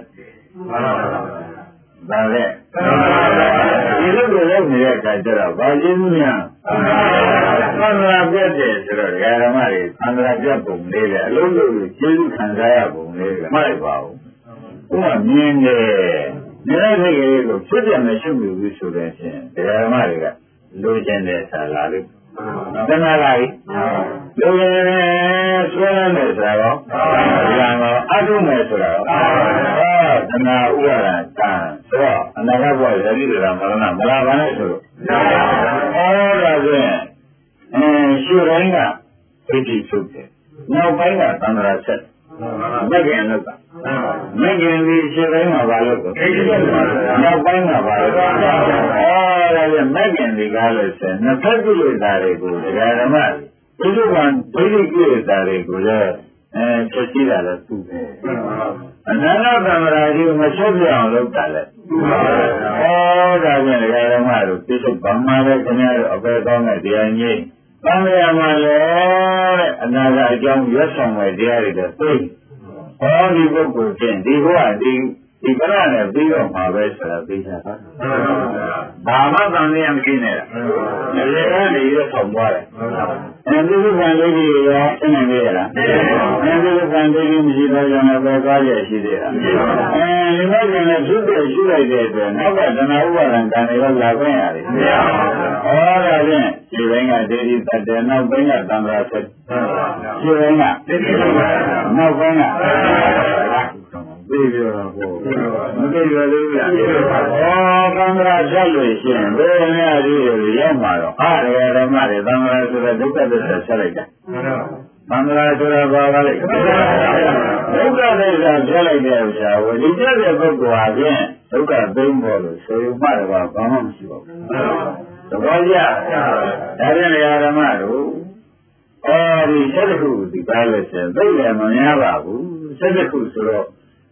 ဒါလည်းဒီလိုကိုလုပ်နေတဲ့အခါကျတော့ဘာကျေးဇူးများသံဃာပြတ်တယ်ဆိုတော့ဓမ္မတွေသံဃာပြတ်ပုံလေးတယ်အလုံးလုံးကျေးဇူးခံစားရပုံလေးတယ်မှတ်လိုက်ပါဦးဥပမာမြင်တယ်မြင်တဲ့စိတ်ကလေးကိုဖြစ်ပြမရှိဘူးဆိုတဲ့ချင်းဓမ္မတွေကလိုချင်တဲ့ဆာလာလေးသနာလာကြီးလိုချင်တယ်ဆွဲရမယ်ဆိုတာရောဉာဏ်ရောအထုမယ်ဆိုတာရောသနာဥပါဒတံဆိုတော့အနာဂတ်ဘဝရည်ရည်မရဏမလာပါနဲ့ဆိုတော့ဒါဖြင့်ရှုတိုင်းကဒိဋ္ဌိချုပ်တယ်နောက်ပိုင်းကသံဃာဆက်မဂ္ဂင်လို့ကမဂ္ဂင်ဒီရှင်းတိုင်းမှာပါလို့နောက်ပိုင်းမှာပါလို့ဒါလည်းမဂ္ဂင်ဒီကားလို့ဆိုရင်နှစ်ဖက်ကိလေသာတွေကိုဓမ္မဒီလိုကဒိဋ္ဌိကိလေသာတွေကိုလည်းဖြစ်စီတာလည်းသူ့ပဲအနန္တသံဃာကြီးမဆက်ပြအောင်လုပ်တာလည်းဒါဖြင့်ဓမ္မတို့ပြည့်စုံဗမာလည်းခင်ဗျားတို့အပေကောင်းတဲ့တရားကြီးသံဃာမှာလည်းတဲ့အနာဂတ်အကြောင်းရွတ်ဆောင်တဲ့တရားတွေတော့သိဒီပုဂ္ဂိုလ်ချင်းဒီဘဝဒီကရနဲ့ပြီးတော့မှာပဲဆိုတာသိချတာဘာမှသံဃာမရှိနဲ့လည်းကနေရွတ်ဆောင်သွားတယ်ဒီလိုကံလေးတွေရောအင်းနေရလားဒီလိုကံလေးတွေမရှိတော့ရင်လည်းပဲသွားရရှိသေးတာဒီမဲ့ကလည်းသူ့ကိုရှိလိုက်တဲ့အတွက်နောက်ကတဏှာဥပါဒံကံတွေတော့လာခွင့်ရတယ်ဒါဖြင့်ဒီဘင်းကဒိဋ္ဌိတတ်တယ်နောက်ဘင်းကသံဃာဆက်ဒီဘင်းကနောက်ဘင်းကသိပြောတာပေါ့မသိရသေးဘူးလားသံဃာဆက်လို့ရှိရင်ဘယ်နဲ့အရေးရောက်မှာတော့အားဓမ္မတွေသံဃာဆိုတဲ့ဒုက္ခသစ္စာဆက်လိုက်တာသံဃာဆိုတာဘာလဲဒုက္ခသစ္စာဆက်လိုက်တဲ့ဥစ္စာကိုဒီကျတဲ့ပုဂ္ဂိုလ်ဟာဖြင့်ဒုက္ခသိမ်းဖို့လို့ဆိုရုံမှတော့ဘာမှမရှိပါဘူးသဘောကျဒါဖြင့်ဓမ္မတို့ဒီဆက်တစ်ခုဒီကားလို့ဆိုရင်သိတယ်မများပါဘူးဆက်တစ်ခုဆိုတော့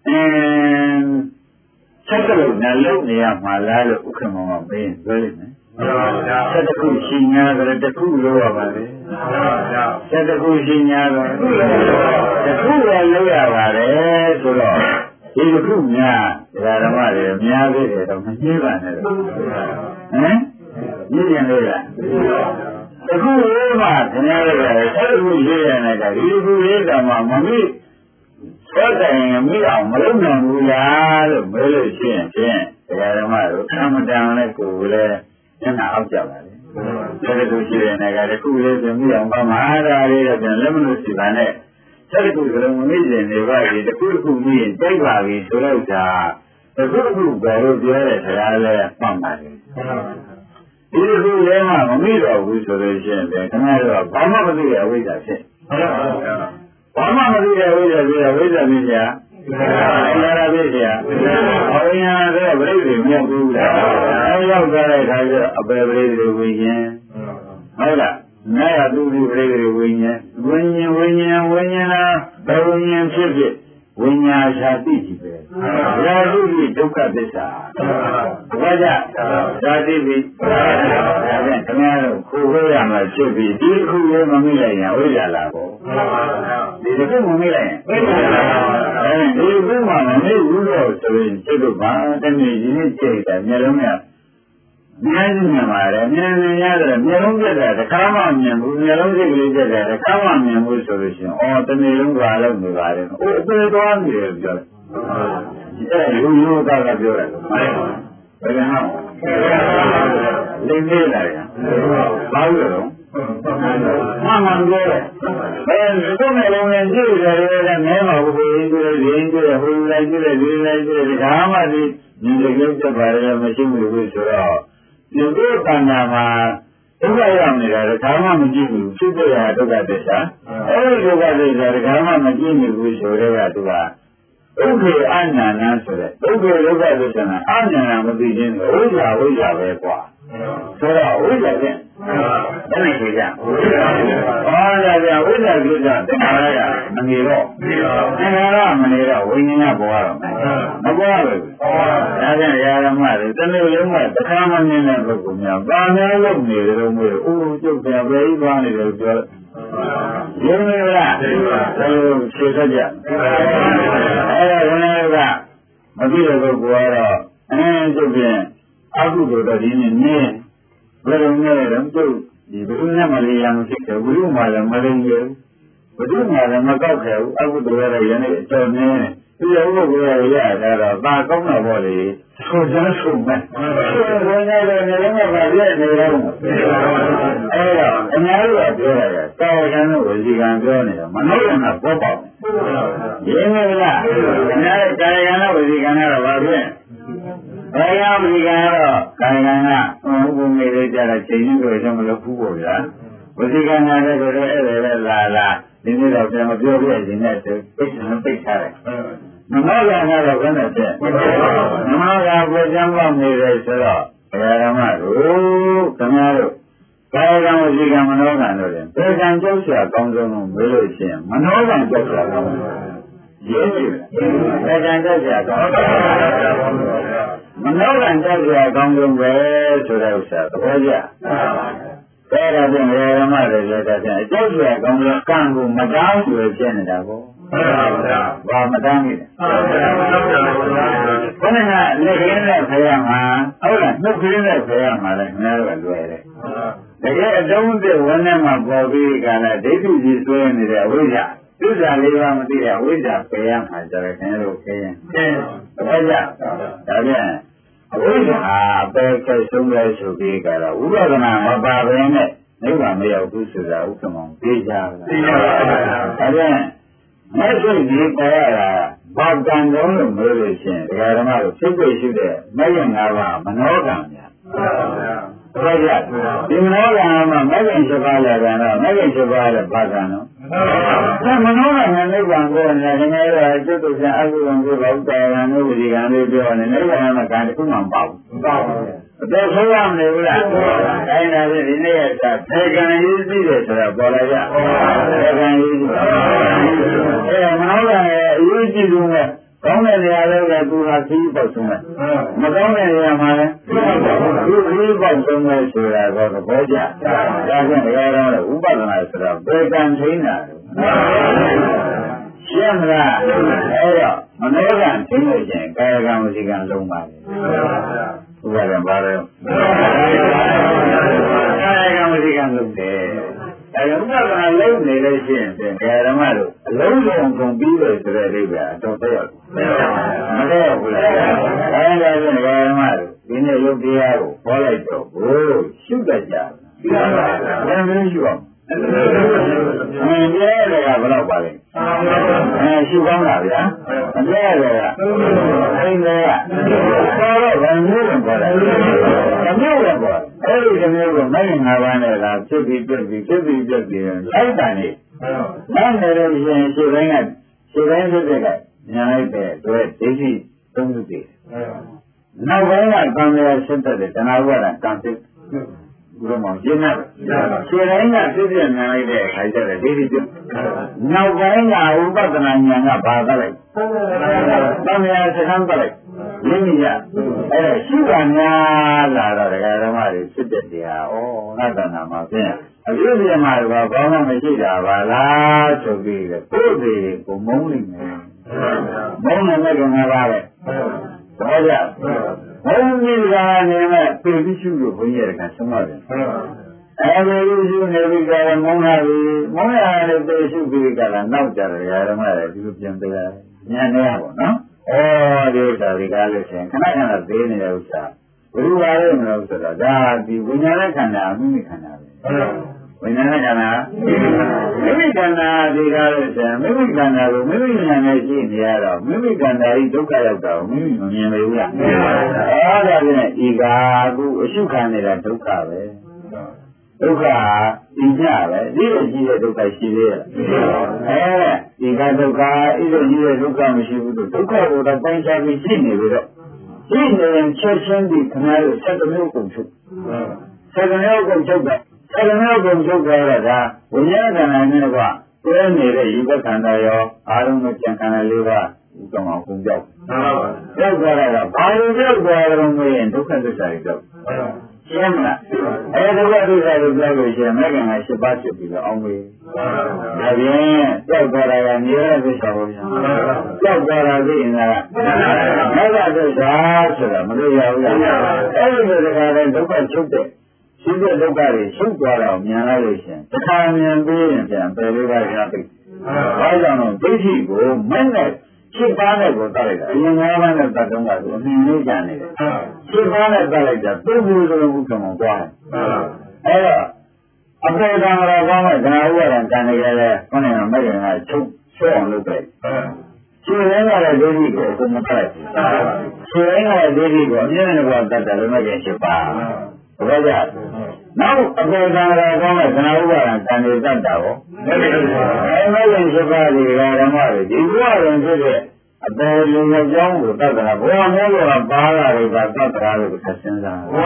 ဆက်တစ်ခုနဲ့လုံးနေရမှာလားလို့ဥက္ကမောမင်းပြောလိမ့်မယ်ဆက်တစ်ခုရှိညာကြတဲ့တစ်ခုလို့ရပါလေဆက်တစ်ခုရှိညာတော့တစ်ခုပဲလို့ရပါတယ်ဆိုတော့ဒီတစ်ခုများဓမ္မတွေများသေးတယ်တော့မကြီးပါနဲ့ဟမ်မြင်ရင်လေးလားအခုလေးမှခင်ဗျားတို့ကဆက်ခုရေးရတဲ့ကဒီခုလေးကမှမမိသောတိုင်မိအောင်မလုပ်နိုင်ဘူးလားလို့ပြောလို့ရှိရင်ဖြင့်တရားဓမ္မတို့အမှန်တန်နဲ့ကိုယ်လည်းညနာအောက်ကြပါလေဆက်ခုရှိတဲ့ကတခုလေးဆိုမိအောင်ပါမဟာရာလေးတော့ပြန်လက်မလို့ရှိပါနဲ့ဆက်ခုကလည်းမမိရင်နေပါလေတခုခုမိရင်ကြိုက်ပါပြီဆိုတော့ဒါတခုခုပဲလို့ပြောတဲ့တရားလည်းမှတ်ပါလေဒီခုလည်းမှမမိတော့ဘူးဆိုလို့ရှိရင်ခင်ဗျားတို့ဘာမှမသိတဲ့အဝိဇ္ဇာဖြစ်ဘာမှမသိတဲ့အဝိဇ္ဇာဖြစ်ဝိဇ္ဇာဖြစ်ကြအရာဖြစ်ကြအဝိညာဉ်ဆိုပြိဋိမြောက်ဘူးလားအဲရောက်ကြတဲ့အခါကျအပေပြိဋိဝိညာဉ်ဟုတ်လားနာယသူတိပြိဋိဝိညာဉ်ဝိညာဉ်လားဘယ်ဝိညာဉ်ဖြစ်ဖြစ်ဝိညာဉ်ရှာသိကြည့်ပဲရာဟုတိဒုက္ခသစ္စာဘာကြသာသိပြီဒါဖြင့်ခင်ဗျားတို့ခိုးခွေးရမှာဖြစ်ပြီးဒီခုလေးမမိလိုက်ရင်ဝိဇ္ဇာလာပေါ့ဒီခုမမိလိုက်ရင်ဝိဇ္ဇာလာအဲဒီခုမှမမိဘူးတော့ဆိုရင်စိတ်တို့ဘာတနည်းရင်းကြိတ်တယ်မျိုးလုံးကမြင်နေမှာလေမြင်နေရတယ်မျိုးလုံးပြတဲ့တခါမှမြင်ဘူးမျိုးလုံးစိတ်ကလေးပြတဲ့တခါမှမြင်ဘူးဆိုလို့ရှိရင်တနေ့လုံးပါလို့နေပါလေအပေသွားနေတယ်ပြောတယ်အဲလူကပြောတယ်ဘယ်ကောင်လင်းနေလာရဘာလို့လဲမှန်ပြောတယ်အဲဒီမဲ့လုံးနဲ့ကြည့်ရတယ်လည်းမဲမှာဘုရားကြီးတွေရင်းကြည့်ဟိုလိုက်ကြည့်ဒီလိုက်ကြည့်ဒါမှဒီညီလေးချက်ပါတယ်မရှိဘူးဆိုတော့ဒီလိုကံနာမှာဒုက္ခရောက်နေတာဒါမှမကြည့်ဘူးဖြစ်ပြရဒုက္ခသစ္စာအဲဒီဒုက္ခသစ္စာဒါမှမကြည့်နေဘူးဆိုတော့သူကဒုက္ခအနန္တဆိုတဲ့ဒုက္ခဒုက္ခသစ္စာအနန္တမသိခြင်းဝိဇ္ဇာပဲကွာဆိုတော့ဝိဇ္ဇာဖြင့်ဘယ်နဲ့ကြည့်ကြဝိဇ္ဇာပြဝိဇ္ဇာကိစ္စသင်္ခါရမနေတော့သင်္ခါရမနေတော့ဝိညာဉ်ကပေါ်တော့မပေါ်ဘူးဒါကြောင့်ရာဓမ္မတွေတနေ့လုံးကတခါမှမြင်တဲ့ပုဂ္ဂိုလ်များဘာများလုပ်နေတယ်လို့မျိုးအိုးကျုပ်ပြန်ပဲဤသွားနေတယ်ပြောရင်းနေလားဒါလိုဖြေတတ်ကြအဲ့ဒါကမသိတဲ့ပုဂ္ဂိုလ်ကတော့ကျုပ်ပြန်အကုသိုလ်တော်ဒီနေ့နည်းဘယ်လိုနဲ့တော့ကျုပ်ဒီဘုရားမလေးရမဖြစ်တယ်ဘုရားမှလည်းမလေးရဘုရားမှလည်းမကောက်ခဲ့ဘူးအကုသိုလ်ရတဲ့ယနေ့အတော်နည်းဒီလိုပုဂ္ဂိုလ်ရရတာတော့ဒါကောင်းတာပေါ့လေဆိုကြဆုံးမယ်ဘုရားလည်းနေလုံးကပြည့်နေတော့အဲ့တော့အများကြီးကပြောရတယ်တာဝကံတို့ဝစီကံပြောနေတော့မနှုတ်ရမှာပေါ်ပေါက်ရင်းမလားအများကြီးကာယကံတို့ဝစီကံကတော့ဘာဖြစ်ဘာယာဝစီကံတော့ကာယကံကဘုံနေလေးကြတာချိန်ရင်းဆိုတော့မလုပ်ဘူးပေါ့ဗျာဝစီကံကလည်းဆိုတော့အဲ့ဒါလာဒီနေ့တော့ပြန်မပြောပြရင်လည်းပိတ်ထားတယ်နမောကံကတော့ဘယ်နဲ့ဖြစ်နမောကံကိုကျမ်းပေါက်နေတယ်ဆိုတော့ဘုရားဓမ္မတို့ခင်ဗျားတို့ကာယကံဝစီကံမနောကံတို့လည်းဘယ်ကံကြောက်เสียကောင်းဆုံးလို့မေးလို့ရှိရင်မနောကံကြောက်เสียကောင်းရင်းပြီဘယ်ကံကြောက်เสียကောင်းမနောကံကြောက်เสียကောင်းဆုံးပဲဆိုတဲ့ဥစ္စာသဘောကျအဲ့ဒါဖြင့်ဘုရားဓမ္မတွေလည်းတဲ့ကြောက်เสียကောင်းလို့ကံကိုမတောင်းဆိုဖြစ်နေတာပေါ့ဘာမတမ်းဘူးခொနကလက်ခင်းနဲ့ဖရမှာဟုတ်လားနှုတ်ခင်းနဲ့ဖရမှာလည်းငါတို့ကလွယ်တယ်တကယ်အတုံးအစ်ဝန်းထဲမှာပေါ်ပြီးကလည်းဒိဋ္ဌိကြီးဆွဲနေတဲ့အဝိဇ္ဇာသစ္စာလေးပါးမသိတဲ့အဝိဇ္ဇာဖရမှာကြတယ်ခင်ဗျားတို့ခင်းဟုတ်ကြဒါပြန်အဝိဇ္ဇာအပေကိဆုံးလဲဆိုပြီးကြတော့ဥပဒနာမပါဘဲနဲ့နိဗ္ဗာန်မရောက်ဘူးဆိုတာဥက္ကမောင်သိကြလားသိပါပါဒါပြန်မဲ့စိတ်ကြီးပေါ်ရတာဘာကံတုံးလို့ပြောလို့ရှိရင်ဒကာဓမ္မတို့စိတ်ပိတ်ရှိတဲ့မဲ့ရ၅ပါးမနောကံများဟုတ်ကြဒီမနောကံမှာမဲ့ရင်7ပါးလာတယ်တော့မဲ့ရင်7ပါးလည်းဘာကံတော့မနောကံနဲ့နိဗ္ဗာန်ကိုလည်းဒီနေ့တော့ကျွတ်တုဆံအကုသိုလ်ကိုဘောတာရံလို့ဒီကံလေးပြောနေနိဗ္ဗာန်မှာကံတစ်ခုမှမပေါ့ဘူးပေါ့အတော်ဆိုးရမနေဘူးလားတိုင်းတာဖြင့်ဒီနေ့ကသေကံရေးသိတယ်ဆိုတာပေါ်လာကြသေကံရေးသိအဲမနောကံရဲ့အရေးကြီးဆုံးကကောင်းတဲ့နေရာတွေကသူဟာခီးပေါက်ဆုံးတယ်မကောင်းတဲ့နေရာမှာလည်းသူခီးပေါက်ဆုံးတယ်ဆိုတာတော့သဘောကျဒါကြောင့်ဘုရားတော်ဥပဒနာဆိုတာဘေကံထိန်းတာရှင်းမလားအဲ့တော့မနောကံထိန်းလို့ချင်းကာယကံဝစီကံလုံးပါလေဥပဒေပါတော့ရုံကလုံးနေလို့ရှိရင်ဓမ္မတို့အလုံးစုံကုန်ပြီးတယ်ဆိုတဲ့အိဗယ်အတော်သက်ရောက်မသက်ရောက်ဘူးလားအဲဒါဖြင့်ဓမ္မတို့ဒီနေ့ရုပ်တရားကိုဟောလိုက်တော့ဘိုးရှုတတ်ကြဘယ်လိုရှုအောင်ရဲတယ်ကဘယ်တော့ပါလဲရှုကောင်းတာဗျာရဲတယ်ကအိမ်တယ်ကတော်တော့ဗန်မျိုးကိုခေါ်တယ်ဓမျိုးကိုခေါ်အဲ့ဒီဓမျိုးကိုမရင်၅ပါးနဲ့ကဖြစ်ပြီးပြက်ပြီးလိုက်တာနေနောက်နေလို့ရှိရင်ရှုတိုင်းဖြစ်တဲ့ကညာလိုက်တဲ့အတွက်ဒိဋ္ဌိသုံးခုတည်နောက်ပိုင်းကကံရဆက်တဲ့တဏှာဝါဒကံဖြစ်ဘုရားမောင်ရှင်းတယ်ခြေတိုင်းကဖြစ်ပြနေလိုက်တဲ့အခါကျတော့ဒိဋ္ဌိပြုနောက်ပိုင်းကဥပဒနာဉာဏ်ကဘာသလိုက်သံဃာစခန်းသလိုက်ရင်းကြီးရအဲ့ဒါရှိပါများလာတော့ဒကာဓမ္မတွေဖြစ်တဲ့တရားဩငါတဏ္ဍာမှာဖြင့်အပြည့်ပြည့်မှာတော့ဘာမှမရှိတာပါလားဆိုပြီးတော့ကိုယ်စီကိုမုန်းနေတယ်မုန်းနေတဲ့ကံပါပဲတော့ကြဘုန်းကြီးကနေမဲ့ပြည်ပြီးရှုလို့ဘုန်းကြီးကဆုံးပါတယ်အဲဒီရှုနေပြီးကြတော့မုန်းလာပြီမုန်းရတယ်ပြေရှုပြီးကြတာနောက်ကြတယ်ဓမ္မတွေဒီလိုပြန်ပြရညံနေရပါတော့ဒီဥစ္စာဒီကားလို့ရှိရင်ခဏခဏသေးနေတဲ့ဥစ္စာဘယ်လိုပါလဲမလို့ဆိုတော့ဒါဒီဝိညာဉ်ခန္ဓာအမိမိခန္ဓာပဲဝိညာဉ်ခန္ဓာမိမိခန္ဓာဒီကားလို့ရှိရင်မိမိခန္ဓာကိုမိမိဉာဏ်နဲ့ရှိနေရတော့မိမိခန္ဓာဤဒုက္ခရောက်တာကိုမိမိမမြင်ဘူးလားအဲ့ဒါဖြင့်ဤကာကုအရှုခံနေတာဒုက္ခပဲဒုက္ခဤကြပဲဒီလိုရှိတဲ့ဒုက္ခရှိသေးရဲ့ဒီကဒုက္ခဤလိုရှိတဲ့ဒုက္ခမရှိဘူးဒုက္ခကိုတော့ပိုင်းခြားပြီးရှိနေပြီတော့ဒီနေရင်ချက်ချင်းဒီခဏလို့ဆက်တမျိုးကုန်ချုပ်ဆက်တမျိုးကုန်ချုပ်တယ်ဆက်တမျိုးကုန်ချုပ်ကြတော့ဒါဝိညာဉ်ခန္ဓာနဲ့ကတွဲနေတဲ့ယူဘခန္ဓာရောအာရုံနဲ့ကြံခန္ဓာလေးပါးဥက္ကမကုန်ကြောက်ကြောက်ကြတာကဘာလို့ကြောက်ကြရအောင်မရင်ဒုက္ခသစ္စာတွေကြောက်ရှင်းမလားအဲဒီဒုက္ခသစ္စာတွေကြောက်လို့ရှိရင်မဲ့ကံက၈ပါးဖြစ်ပြီးတော့အောင်ပြီဒါပြင်ကြောက်ကြတာကနေရသစ္စာကိုပြန်ကြောက်ကြတာသိရင်ကမဲ့ကသစ္စာဆိုတာမလို့ရဘူးအဲဒီလိုတခါတည်းဒုက္ခချုပ်တဲ့ရှိတဲ့ဒုက္ခတွေချုပ်သွားတော့မြန်လာလို့ရှိရင်တခါမြင်ပြီးရင်ပြန်ပယ်လေးပါးရပြီဘာကြောင့်လဲဒိဋ္ဌိကိုမဲ့နဲ့ရှင်းပါးနဲ့ကိုတတ်လိုက်တာအရင်၅ပါးနဲ့တတ်တော့ကသူအမြင်လေးကြံနေတယ်ရှင်းပါးနဲ့တတ်လိုက်တာသူ့ဘူးဆိုလို့ဥက္ကမောသွားတယ်အဲ့တော့အပေကံရောကောင်းတဲ့ဓမ္မဥပါဒံတန်နေကြတဲ့ခေါင်းနဲ့မဲ့ရင်ကချုပ်အောင်လုပ်တယ်ရှင်းရင်းကလည်းဒိဋ္ဌိကိုကိုမတတ်ဘူးရှင်းရင်းကလည်းဒိဋ္ဌိကိုအမြင်နဲ့ကတတ်တယ်လည်းမဲ့ရင်ရှင်းပါဘယ်ကြနောက်အပေကံရောကောင်းတဲ့ဓမ္မဥပါဒံတန်နေတတ်တာကိုမဲ့ရင်ရှင်းပါဒီဓမ္မတွေဒီဘဝတွင်ဖြစ်တဲ့အပေါ်လူငယ်ကြောင်းကိုတတ်တာဘုရားမျိုးကပါလာတယ်ကတတ်တာလို့ဆက်စဉ်းစားဘု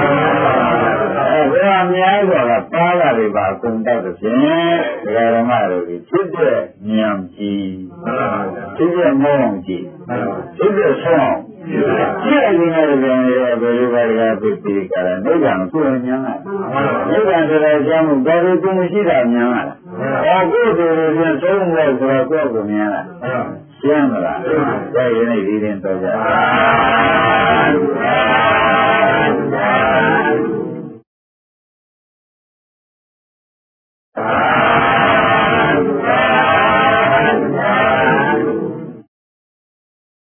ရားများစွာကပါလာတယ်ပါအကုန်တတ်တဲ့ဖြင့်ဓမ္မတို့ဒီဖြစ်တဲ့ဉာဏ်ကြီးဖြစ်တဲ့မောင်းကြီးဖြစ်တဲ့ဆောင်းဖြစ်တဲ့ဉာဏ်တွေဘယ်လိုပါလဲဖြစ်ပြီးကြတယ်နိဗ္ဗာန်ကိုဉာဏ်လားနိဗ္ဗာန်ဆိုတဲ့အကြောင်းကိုဘယ်လိုသိမရှိတာဉာဏ်လားကိုယ်ကိုယ်ကိုပြန်သုံးလို့ဆိုတော့ကိုယ့်ကိုဉာဏ်လားရှင်းမလားဒါရင်းနေဒီရင်တော့ကြ